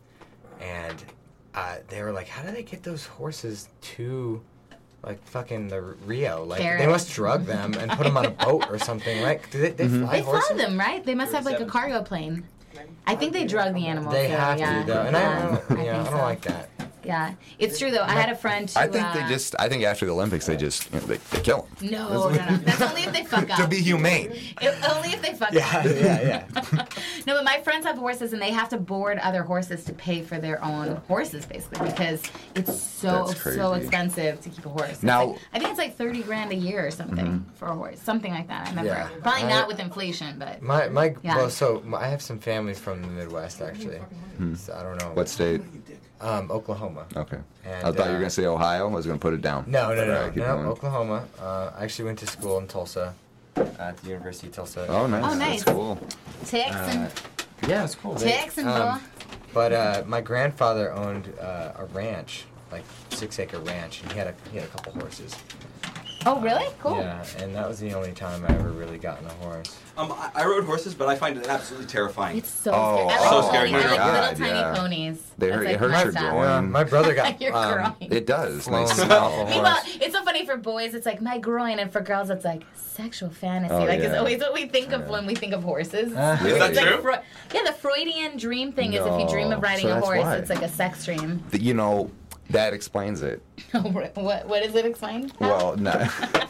and uh, they were like, "How do they get those horses to, like, fucking the Rio? Like, Carrot. they must drug them and put them on a boat or something, right? Do they, they Mm-hmm. fly they fly horses? them, right? They must have like a cargo plane. I think they drug the animals. They so, have yeah. to though, and I Yeah, don't, I you know, I think don't so. like that. Yeah, it's true though. I had a friend who. I think uh, they just. I think after the Olympics, they just you know, they, they kill them No, no, no. That's only if they fuck up. to be humane. It- only if they fuck Yeah, up. yeah, yeah. No, but my friends have horses and they have to board other horses to pay for their own horses, basically, because it's so That's so crazy. expensive to keep a horse. It's Now- like- I think it's like thirty grand a year or something for a horse, something like that. I remember. Yeah. Probably I- not with inflation, but My my Yeah. well, so my, I have some family from the Midwest actually. So I don't know. What state? Um, Oklahoma. Okay. And, I thought you uh, were gonna say Ohio. I was gonna put it down. No, no, no, Alright, keep no. going. Oklahoma. Uh, I actually went to school in Tulsa, at the University of Tulsa. Oh, nice. Oh, nice. That's cool. Texan, Uh, yeah, it's cool. They- Texan boy. um, But uh, my grandfather owned uh, a ranch, like six acre ranch, and he had a he had a couple horses. Oh, really? Cool. Yeah, and that was the only time I ever really got on a horse. Um, I, I rode horses, but I find it absolutely terrifying. It's so Oh, scary. I like so ponies. scary. I like God, little tiny yeah. ponies. They That's hurt- like it hurts my your style. groin. Yeah, my brother got Your um, groin. It does. flown Nice. off a Meanwhile, horse. it's so funny for boys. It's like my groin, and for girls, it's like sexual fantasy. Oh, like it's yeah. always what we think of Yeah. when we think of horses. Uh, Really? Is that It's like true? Fro- yeah, the Freudian dream thing is if you dream of No. riding So a that's horse, why. it's like a sex dream. You know, that explains it. what what does it explain? Well, no.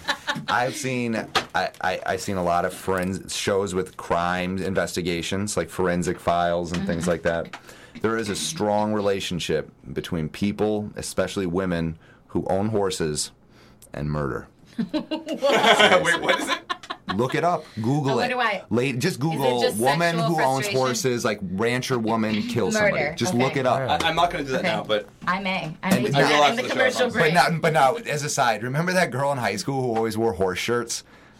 I've seen I, I I've seen a lot of forensic shows with crime investigations, like forensic files and things like that. There is a strong relationship between people, especially women, who own horses, and murder. Wait, what is it? Look it up. Google I it. wonder why. Late, just Google just woman sexual who owns frustration? horses, like rancher woman kills Murder. somebody. Just Okay. look it up. I, I'm not going to do that Okay. now, but I may. I And may do I that realize in the the show commercial is break. But now, but now, as a side, remember that girl in high school who always wore horse shirts?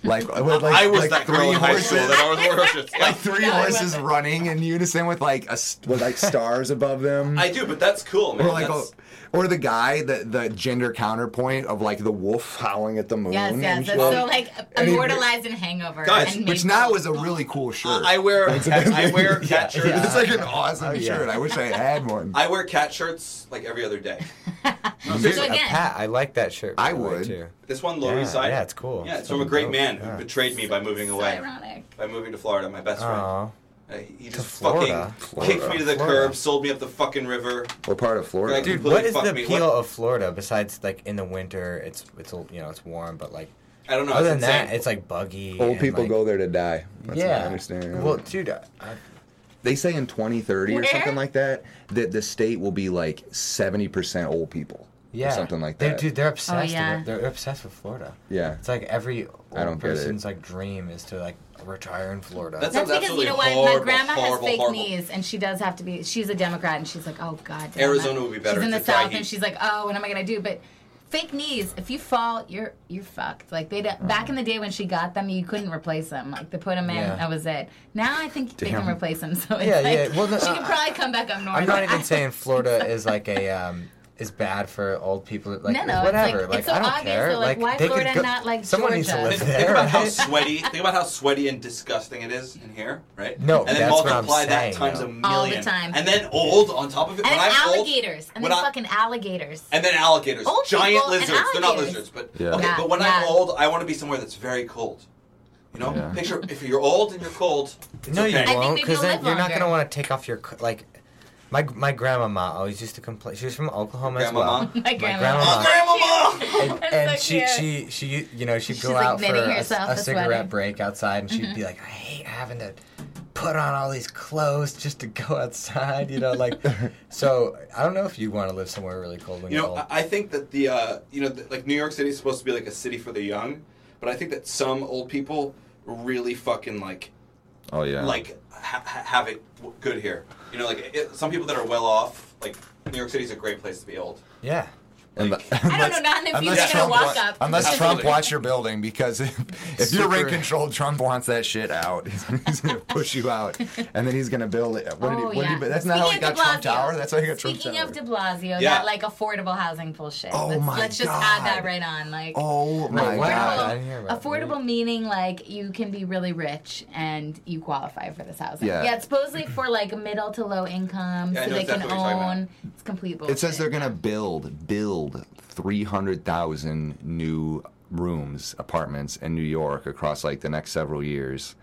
like with like, I was like that girl three in high horses, school that I was worshiped. like three horses running in unison with like a s- with like stars above them. I do, but that's cool, man. Or like, That's- a, or the guy, the the gender counterpoint of like the wolf howling at the moon. Yes, and yes. shit. That's so like And he- immortalized in Hangover. Guys, and Which made now cool. is a really cool shirt. I wear cat, I wear cat shirts. It's like an awesome yeah. shirt. I wish I had one. I wear cat shirts like every other day. No, So seriously. A again, pat. I like that shirt. I by the way, would. too. This one, Lower Yeah, East Side. yeah, it's cool. Yeah, it's So from a great dope, man yeah. who betrayed me by moving so away, ironic. by moving to Florida. My best friend. Aw. Uh, he To just Florida? fucking kicked me to the Florida. curb, sold me up the fucking river. What part of Florida? Like, Dude, completely what is fucked the me. appeal What- of Florida besides like in the winter? It's it's you know it's warm, but like I don't know. other than it's that, insane. it's like buggy. Old and, people like, go there to die. That's yeah, my understanding. Well, dude, I, They say in twenty thirty or Where? something like that that the state will be like seventy percent old people. yeah, Or something like They're- that. Dude, they're obsessed. yeah. They're, they're obsessed with Florida. Yeah. It's like every old I don't get it. person's like dream is to like retire in Florida. That's That's sounds because you absolutely know what, horrible, my grandma horrible, has fake horrible. knees, and she does have to be. She's a Democrat, and she's like, oh god. damn Arizona it. would be better She's in to the dry south, heat. and she's like, oh, what am I gonna do? But fake knees, if you fall, you're you're fucked. Like they back in the day when she got them, you couldn't replace them. Like they put them in, Yeah. that was it. Now I think they Damn. can replace them. So it's Yeah, like, yeah. Well, no, she uh, can probably come back up north. I'm not I- even saying Florida is like a um is bad for old people. Like No, no, it's whatever. like- it's so I don't obvious, care. though, like, why they could Florida go- not like someone needs to Georgia? live Think, there. think about how right? sweaty. Think about how sweaty and disgusting it is in here, right? No, and then that's what I'm multiply that saying, times though. a million. All the time. And then old on top of it. And when then I'm old, alligators, and when then I- fucking alligators. and then alligators, Old giant people and lizards. They're not alligators. lizards, but Yeah. okay. Yeah, But when yeah. I'm old, I want to be somewhere that's very cold. You know, Yeah. picture if you're old and you're cold. It's No, okay. you I think won't, maybe because you'll then live you're not longer. gonna want to take off your co- like. My my grandmama always used to complain. She was from Oklahoma as well. Grandmama? My grandma. Oh, grandmama! And, That's and so she, cute. she she you know she'd She's, go like, out for knitting a, herself a a cigarette sweater. break outside, and she'd be like, I hate having to put on all these clothes just to go outside. You know, like so. I don't know if you want to live somewhere really cold when You you're know, old. I I think that the uh, you know, the, like New York City is supposed to be like a city for the young, but I think that some old people really fucking like Oh yeah. like ha- ha- have it w- good here. You know, like it, some people that are well off, like New York City is a great place to be old. yeah. And Like- the- I don't know, unless- not in the unless future, gonna Trump walk wa- up. Unless Absolutely. Trump wants your building, because if, if you're Super- rent controlled, Trump wants that shit out. He's, he's gonna push you out, and then he's gonna build it. What did he? Oh, What did yeah. he? bu- That's not how he Speaking got of Trump De Blasio. Tower. That's how he got Trump Speaking Tower. of De Blasio, Yeah. that like affordable housing bullshit. Oh let's, my let's just add that God. right on. Like Oh my what? god. I didn't hear about affordable that. meaning like you can be really rich and you qualify for this housing. Yeah. Yeah, it's supposedly for like middle to low income, Yeah, I so know they exactly can what you're talking own. It's complete bullshit. It says they're gonna build build three hundred thousand new rooms, apartments in New York across like the next several years.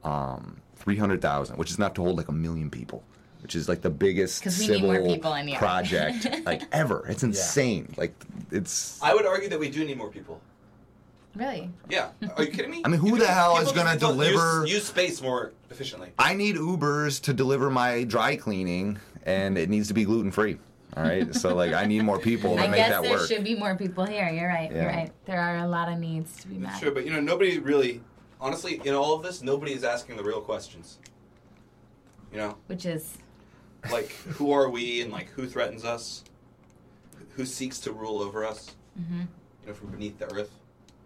Um, three hundred thousand, which is enough to hold like a million people, which is like the biggest 'Cause we need civil more people in New York. project like ever. It's insane. Like it's. I would argue that we do need more people. Really? Yeah, are you kidding me? I mean, who You- the hell is people gonna just don't deliver- use, use space more efficiently? I need Ubers to deliver my dry cleaning, and it needs to be gluten free. All right, so like I need more people to I make guess that there work. should be more people here. You're right. You're Yeah. right. There are a lot of needs to be met. Sure, but you know, nobody really, honestly, in all of this, nobody is asking the real questions. You know, Which is like who are we, and like who threatens us, who seeks to rule over us, mm-hmm. you know, from beneath the earth.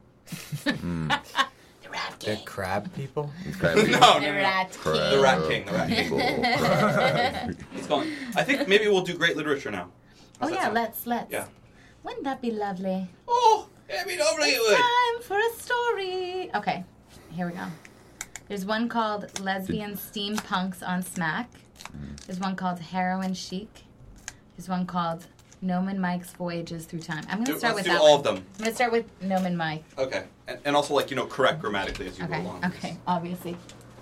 the rat The king. crab people. Crap. no, no, The no. rat Crap. king. The rat king, the rat king. People, crap. He's gone. I think maybe we'll do great literature now. Oh How's that yeah, sound? let's let's. Yeah. Wouldn't that be lovely? Oh, I mean, over it would. Time for a story. Okay, here we go. There's one called Lesbian Steampunks on Smack. There's one called Heroin Chic. There's one called Noman Mike's Voyages Through Time. I'm Do, gonna start let's with do that all one. of them. I'm gonna start with Noman Mike. Okay, and, and also like you know, correct grammatically as you go Okay. along. Okay. Obviously.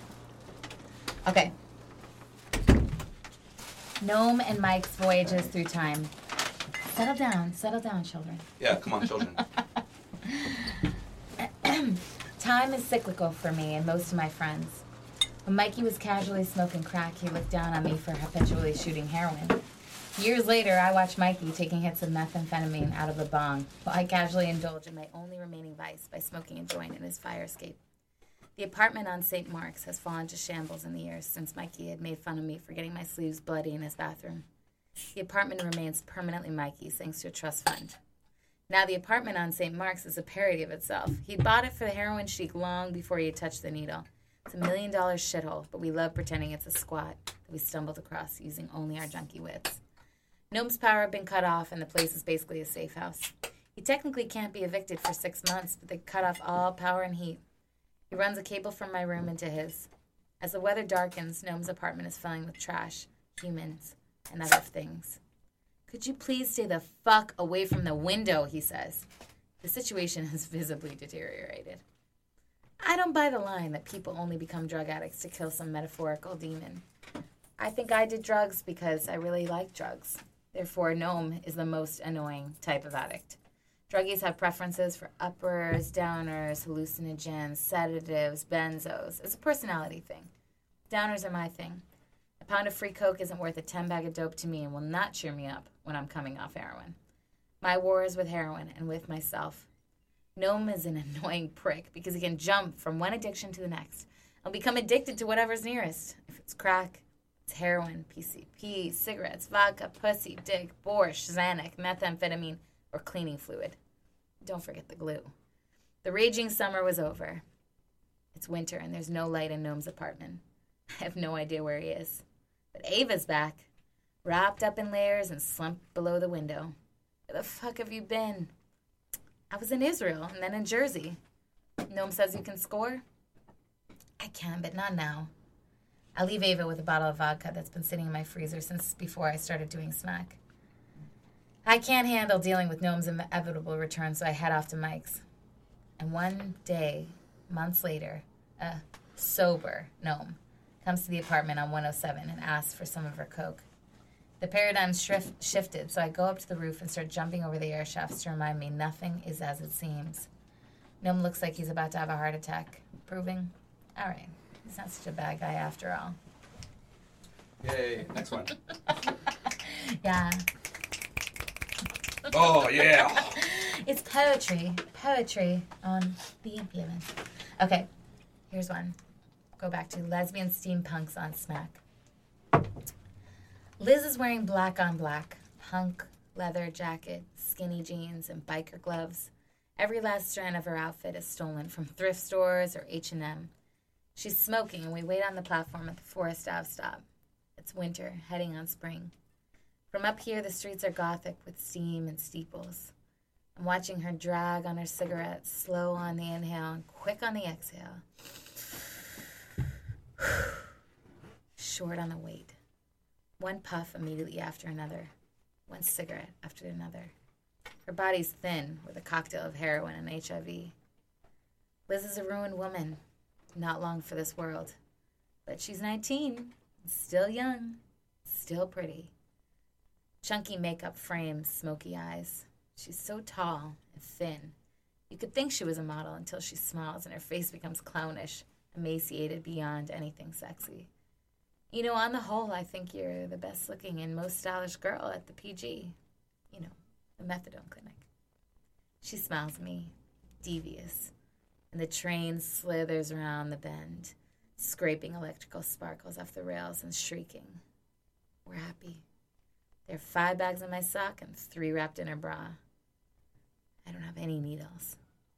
Okay. Gnome and Mike's Voyages Through Time. Settle down. Settle down, children. Yeah, come on, children. Time is cyclical for me and most of my friends. When Mikey was casually smoking crack, he looked down on me for habitually shooting heroin. Years later, I watched Mikey taking hits of methamphetamine out of a bong, while I casually indulge in my only remaining vice by smoking a joint in his fire escape. The apartment on Saint Mark's has fallen to shambles in the years since Mikey had made fun of me for getting my sleeves bloody in his bathroom. The apartment remains permanently Mikey's thanks to a trust fund. Now the apartment on Saint Mark's is a parody of itself. He'd bought it for the heroin chic long before he had touched the needle. It's a million dollar shithole, but we love pretending it's a squat that we stumbled across using only our junkie wits. Gnome's power had been cut off, and the place is basically a safe house. He technically can't be evicted for six months, but they cut off all power and heat. He runs a cable from my room into his. As the weather darkens, Gnome's apartment is filling with trash, humans, and other things. Could you please stay the fuck away from the window, he says. The situation has visibly deteriorated. I don't buy the line that people only become drug addicts to kill some metaphorical demon. I think I did drugs because I really like drugs. Therefore, Gnome is the most annoying type of addict. Druggies have preferences for uppers, downers, hallucinogens, sedatives, benzos. It's a personality thing. Downers are my thing. A pound of free coke isn't worth a ten bag of dope to me and will not cheer me up when I'm coming off heroin. My war is with heroin and with myself. Gnome is an annoying prick because he can jump from one addiction to the next and become addicted to whatever's nearest. If it's crack, it's heroin, P C P, cigarettes, vodka, pussy, dick, borscht, Xanax, methamphetamine, or cleaning fluid. Don't forget the glue. The raging summer was over. It's winter and there's no light in Gnome's apartment. I have no idea where he is. But Ava's back, wrapped up in layers and slumped below the window. Where the fuck have you been? I was in Israel and then in Jersey. Gnome says you can score? I can, but not now. I leave Ava with a bottle of vodka that's been sitting in my freezer since before I started doing smack. I can't handle dealing with Gnome's inevitable return, so I head off to Mike's. And one day, months later, a sober Gnome comes to the apartment on one oh seven and asks for some of her coke. The paradigm shif- shifted, so I go up to the roof and start jumping over the air shafts to remind me nothing is as it seems. Gnome looks like he's about to have a heart attack, proving, all right, he's not such a bad guy after all. Yay. Next one. Yeah. Oh, yeah. It's poetry. Poetry on the implement. Okay, here's one. Go back to lesbian steampunks on Smack. Liz is wearing black on black. Punk, leather jacket, skinny jeans, and biker gloves. Every last strand of her outfit is stolen from thrift stores or H and M. She's smoking, and we wait on the platform at the Forest Ave stop. It's winter, heading on spring. From up here, the streets are gothic with steam and steeples. I'm watching her drag on her cigarette, slow on the inhale and quick on the exhale. Short on the wait. One puff immediately after another. One cigarette after another. Her body's thin with a cocktail of heroin and H I V. Liz is a ruined woman, not long for this world. But she's nineteen, still young, still pretty. Chunky makeup frames smoky eyes. She's so tall and thin. You could think she was a model until she smiles and her face becomes clownish, emaciated beyond anything sexy. You know, on the whole, I think you're the best looking and most stylish girl at the P G. You know, the methadone clinic. She smiles at me, devious, and the train slithers around the bend, scraping electrical sparkles off the rails and shrieking. We're happy. There are five bags in my sock and three wrapped in her bra. I don't have any needles.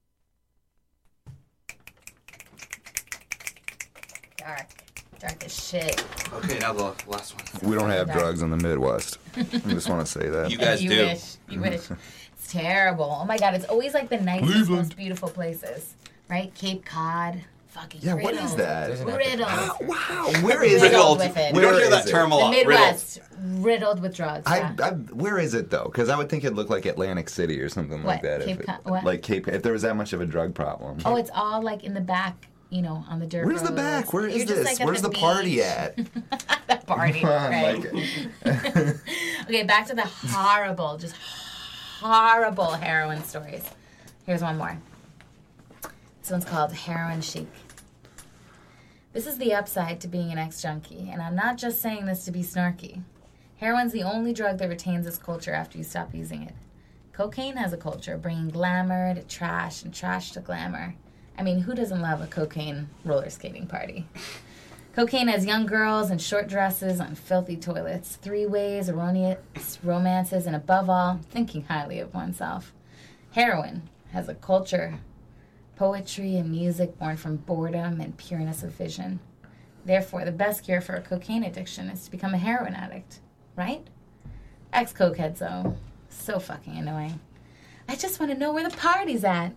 Dark. Dark as shit. Okay, now the last one. We don't have Dark. drugs in the Midwest. I just want to say that. You guys you do. Wish. You wish. It's terrible. Oh my God, it's always like the nicest, Cleveland. most beautiful places. Right? Cape Cod. Fucking Yeah, what riddled. is that? There's an Riddled. Ah, wow, where is Riddled it? with it. We don't Where hear that is it? term a The lot. Midwest. Riddled with drugs. I, yeah. I, where is it though? Because I would think it'd look like Atlantic City or something like What? that. Cape if it, Cod- what? Like Cape, if there was that much of a drug problem. Oh, it's all like in the back, you know, on the dirt Where's the roads. back? Where You're is just, this? like, at Where's the, party beach. at? The party, Come on, right? like- Okay, back to the horrible, just horrible heroin stories. Here's one more. This one's called Heroin Chic. This is the upside to being an ex-junkie, and I'm not just saying this to be snarky. Heroin's the only drug that retains its culture after you stop using it. Cocaine has a culture, bringing glamour to trash and trash to glamour. I mean, who doesn't love a cocaine roller skating party? Cocaine has young girls in short dresses on filthy toilets, three-ways, erroneous romances, and above all, thinking highly of oneself. Heroin has a culture, poetry, and music born from boredom and pureness of vision. Therefore, the best cure for a cocaine addiction is to become a heroin addict, right? Ex-cokeheads, though, so fucking annoying. I just want to know where the party's at.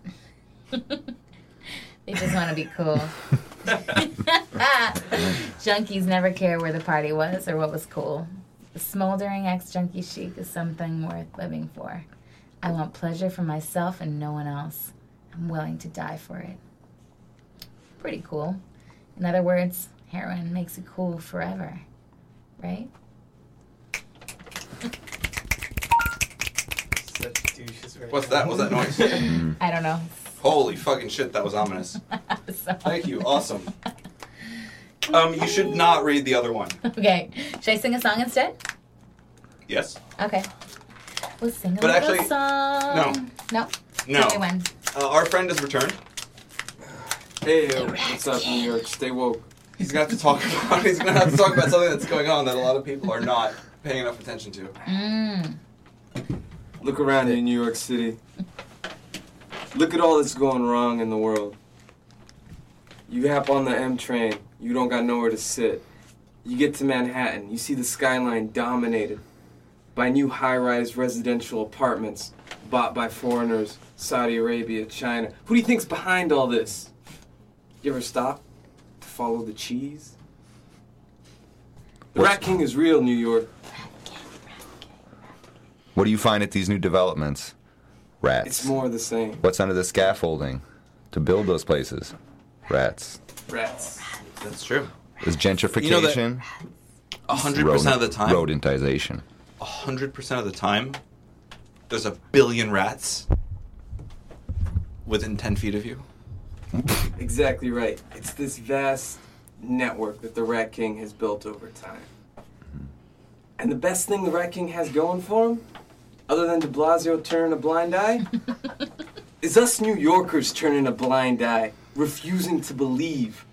They just want to be cool. Junkies never care where the party was or what was cool. The smoldering ex-junkie chic is something worth living for. I want pleasure for myself and no one else. I'm willing to die for it. Pretty cool. In other words, heroin makes it cool forever. Right? What's that? What's that noise? I don't know. Holy fucking shit, that was ominous. So- Thank you. Awesome. Um, you should not read the other one. Okay. Should I sing a song instead? Yes? Okay. We'll sing a But little actually- song. No. No? No. Tell me when. Uh, our friend has returned. Hey, yo, what's up, New York? Stay woke. He's gonna have to talk about. He's gonna have to talk about something that's going on that a lot of people are not paying enough attention to. Mm. Look around in New York City. Look at all that's going wrong in the world. You hop on the M train, you don't got nowhere to sit. You get to Manhattan, you see the skyline dominated by new high-rise residential apartments bought by foreigners, Saudi Arabia, China. Who do you think's behind all this? You ever stop to follow the cheese? The Rat King is real, New York. What do you find at these new developments? Rats. It's more of the same. What's under the scaffolding to build those places? Rats. Rats. That's true. Is gentrification? You know that A hundred percent of the time. Rodentization. A hundred percent of the time, there's a billion rats within ten feet of you. Exactly right. It's this vast network that the Rat King has built over time. And the best thing the Rat King has going for him, other than de Blasio turning a blind eye, is us New Yorkers turning a blind eye, refusing to believe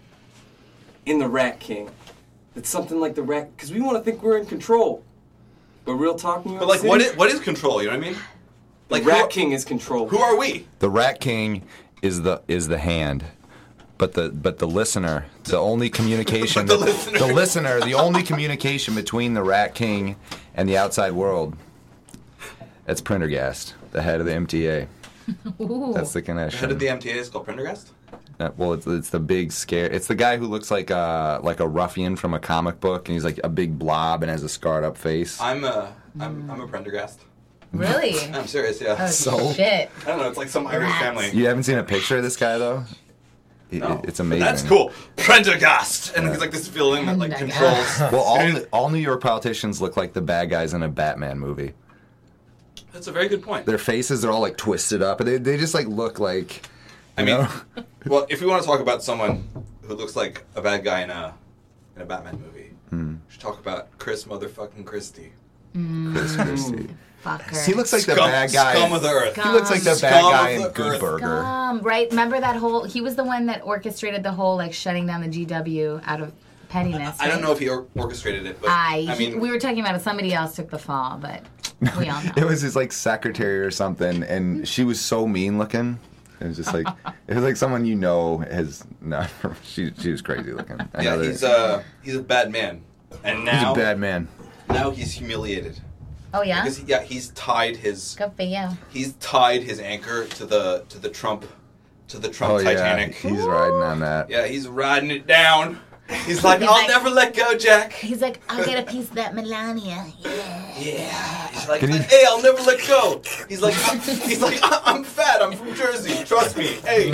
in the Rat King. That something like the Rat... Because we want to think we're in control. But real talk, New York But like, City, what is what is control? You know what I mean? the Like, Rat who, King is control. who are we? The Rat King is the is the hand, but the but the listener, the only communication, But the listener. the listener, the only communication between the Rat King and the outside world. That's Prendergast, the head of the M T A. Ooh. That's the The connection. head of the M T A is called Prendergast? Uh, well, it's, it's the big scare. It's the guy who looks like a like a ruffian from a comic book, and he's like a big blob and has a scarred up face. I'm a I'm I'm a Prendergast. Really? I'm serious, yeah. Oh, So- shit. I don't know. It's like some Irish Rats. family. You haven't seen a picture of this guy though? It- No. It's But amazing. that's cool. Prendergast, and he's like this villain that like Prendergast. controls. Well, all all New York politicians look like the bad guys in a Batman movie. That's a very good point. Their faces are all like twisted up, and they they just like look like. I You mean, know? well, if we want to talk about someone who looks like a bad guy in a in a Batman movie, Hmm. we should talk about Chris motherfucking Christie. Chris Christie. Fucker. He looks like the Scum- bad guy. scum of the earth. He looks like the Scum bad of guy in the Good earth. Burger. Um, right? Remember that whole... He was the one that orchestrated the whole, like, shutting down the G W out of pettiness, I don't right? know if he or- orchestrated it, but I, I mean, we were talking about it. Somebody else took the fall, but we all know. It was his like secretary or something, and she was so mean looking. It was just like it was like someone you know has not. She she was crazy looking. I yeah, know that- he's a he's a bad man, and he's now a bad man. now he's humiliated Oh, yeah? because he, yeah he's tied his Good for you. he's tied his anchor to the to the Trump to the Trump Oh Titanic. yeah, he's riding on that. Yeah, he's riding it down. He's like, He's I'll like- never let go, Jack. He's like, I'll get a piece of that Melania. Yeah. Yeah. He's like, Can he- hey, I'll never let go. He's like, I'm, he's like, I- I'm fat. I'm from Jersey. Trust me. Hey.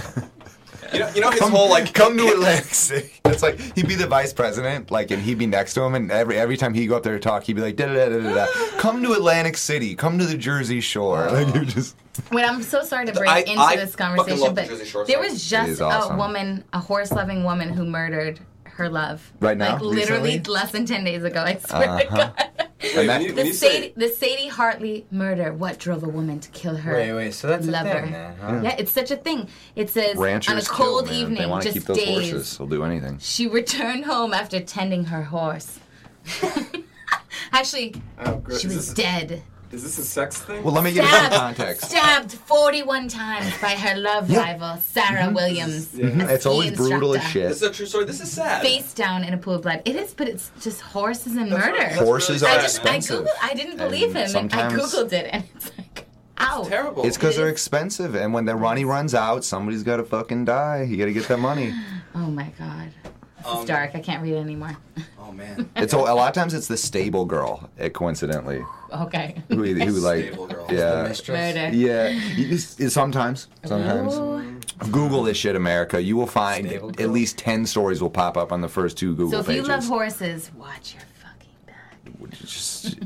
You know, you know his Come, whole like. come to Atlantic City. It's like he'd be the vice president, like, and he'd be next to him, and every every time he'd go up there to talk, he'd be like, da da da da da. Come to Atlantic City. Come to the Jersey Shore. Like you just. Wait, I'm so sorry to break I- into I this fucking conversation, love the but Jersey Shore there song. was It just is a awesome. woman, a horse-loving woman who murdered her love. Right now? Like, literally Recently? less than ten days ago, I swear to Uh-huh. God. Wait, And when you, The when you say, Sadie, the Sadie Hartley murder. What drove a woman to kill her Wait, wait. So that's a lover? thing, then, huh? Yeah, it's such a thing. It says Ranchers on a kill, cold man. They evening, want to just keep those days, horses. They'll do anything. she returned home after tending her horse. Actually, oh, great. she Is was this- dead Is this a sex thing? Well, let me give you some Stabbed, context. stabbed forty-one times by her love Yeah. rival, Sarah Williams. Mhm. It's always Ski brutal as instructor. shit. This is a true story. This is sad. Face down in a pool of blood. It is, but it's just horses and That's murder. right. That's Horses really are I just, I expensive. Googled, I didn't believe And him, and I sometimes- Googled it, and it's like, ow. Terrible. It's because It they're is- expensive, and when their money runs out, somebody's got to fucking die. You got to get that money. Oh my god. This Um, is dark. I can't read it anymore. Oh man. It's a, a lot of times it's the stable girl, eh, coincidentally, Okay. who, who like, Stable girl. The yeah, mistress. Murder. yeah. You just- it- Sometimes, sometimes. Ooh. Google this shit, America. You will find Stable at girl. least ten stories will pop up on the first two Google So if you pages. love horses, watch your fucking back. Just,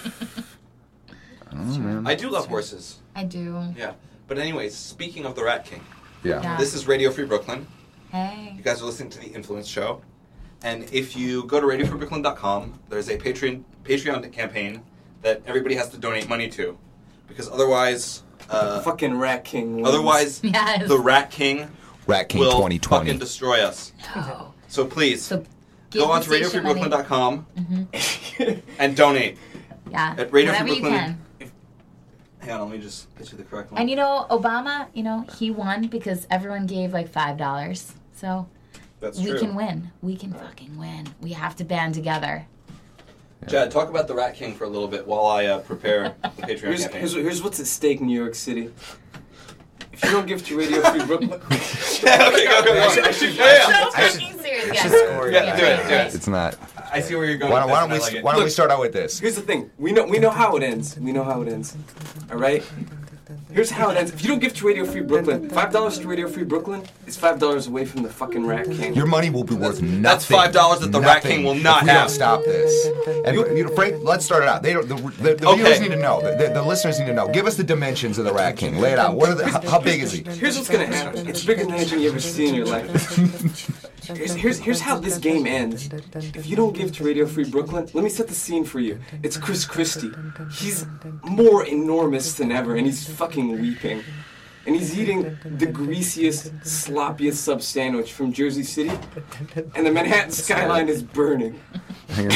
I don't know, man. I do love horses. I do. Yeah. But anyways, speaking of the Rat King, Yeah. Yeah. this is Radio Free Brooklyn. Hey. You guys are listening to the Influence Show. And if you go to radio free brooklyn dot com, there's a Patreon Patreon campaign that everybody has to donate money to. Because otherwise, uh, Fucking Rat King. wins. otherwise Yes. the Rat King Rat King will twenty twenty. fucking destroy us. No. So please, So give go on the to radio free station brooklyn money. dot com and donate. Yeah. At Radio Whatever Free you Brooklyn- can. Hang on, let me just get you the correct one. And you know, Obama, you know, he won because everyone gave like five dollars. So That's we true. can win. We can fucking win. We have to band together. Chad, talk about the Rat King for a little bit while I uh, prepare the Patreon Here's, campaign. here's, here's what's at stake in New York City. If you don't give to Radio Free Brooklyn, yeah, okay, go, go, go. I should- Yeah, yeah. So I should- fucking serious. I Yeah. should score Yeah, that. do it, do it. It's not. I see where you're going. Why don't, with why this, don't we? and I like it. Why don't we Look. start out with this? here's the thing. We know we know how it ends. We know how it ends. All right. Here's how it ends. If you don't give to Radio Free Brooklyn, five dollars to Radio Free Brooklyn is five dollars away from the fucking Rat King. Your money will be worth nothing. That's five dollars that the Rat Nothing King will not if we have. Don't stop this. And you know, Frank, let's start it out. They don't. The, the, the Okay. viewers need to know. The, the, the listeners need to know. Give us the dimensions of the Rat King. Lay it out. What are the? How, how big is he? Here's what's gonna happen. It's bigger than anything you ever see in your life. Here's, here's, here's how this game ends. If you don't give to Radio Free Brooklyn, let me set the scene for you. It's Chris Christie. He's more enormous than ever, and he's fucking weeping. And he's eating the greasiest, sloppiest sub sandwich from Jersey City, and the Manhattan skyline is burning. And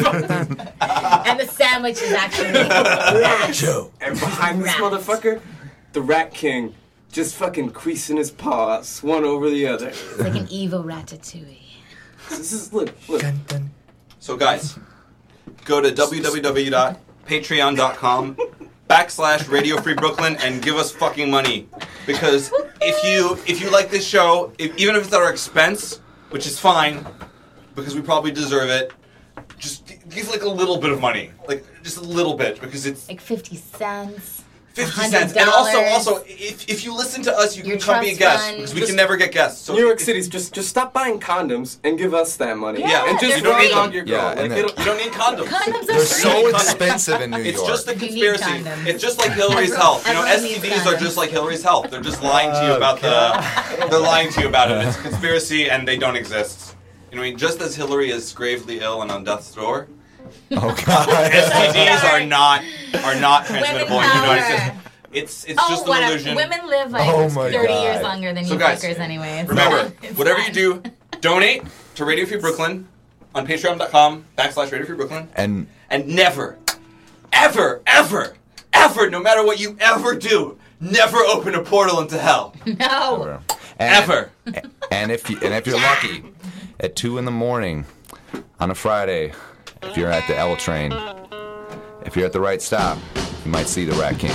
the sandwich is actually rat. Joe. And behind this Rats. motherfucker, the Rat King, just fucking creasing his paws, one over the other. It's like an evil ratatouille. This is look, look. So guys, go to w w w dot patreon dot com backslash Radio Free Brooklyn and give us fucking money. Because if you if you like this show, if, even if it's at our expense, which is fine, because we probably deserve it, just g- give like a little bit of money, like just a little bit, because it's Like fifty cents. fifty one cents. hundred And also, dollars. also, if if you listen to us, you Your can come be a trust guest fund. because we Just- can never get guests. So New York if- City's just just stop buying condoms and give us that money. Yeah, and just you don't raw need dog them. your girl. Yeah, like, and they then- don't- you don't need condoms. Condoms are They're free. so expensive in New It's York. just a You need conspiracy. condoms. It's just like Hillary's health. You know, Everyone S T needs Ds are condoms. just like Hillary's health. They're just lying to you about the. They're lying to you about it. It's a conspiracy, and they don't exist. You know, what I mean, just as Hillary is gravely ill and on death's door, Oh God. S T Ds are not are not transmittable. Women You know, it's power. just it's it's Oh, just an whatever. illusion. Women live like Oh my thirty God. years longer than So you guys, fuckers anyway. It's Remember, fine. It's whatever fine. you do, donate to Radio Free Brooklyn on patreon dot com backslash Radio Free Brooklyn. And And never, ever, ever, ever, no matter what you ever do, never open a portal into hell. No. And, Ever. And if you, and if you're lucky, at two in the morning on a Friday, if you're at the L train, if you're at the right stop, you might see the Rat King,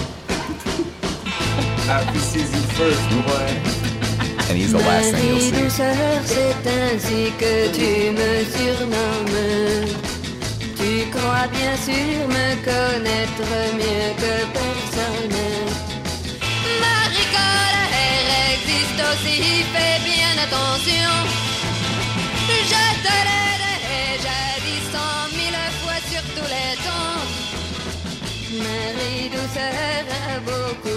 After season first, boy. and he's the last thing you'll Marie see. douceur, c'est ainsi que tu me surnommes. Tu crois bien sûr me connaître mieux que personne. Marie colère existe aussi, fais bien attention. Je te l'ai déjà dit cent mille fois sur tous les tons. Marie douceur a beaucoup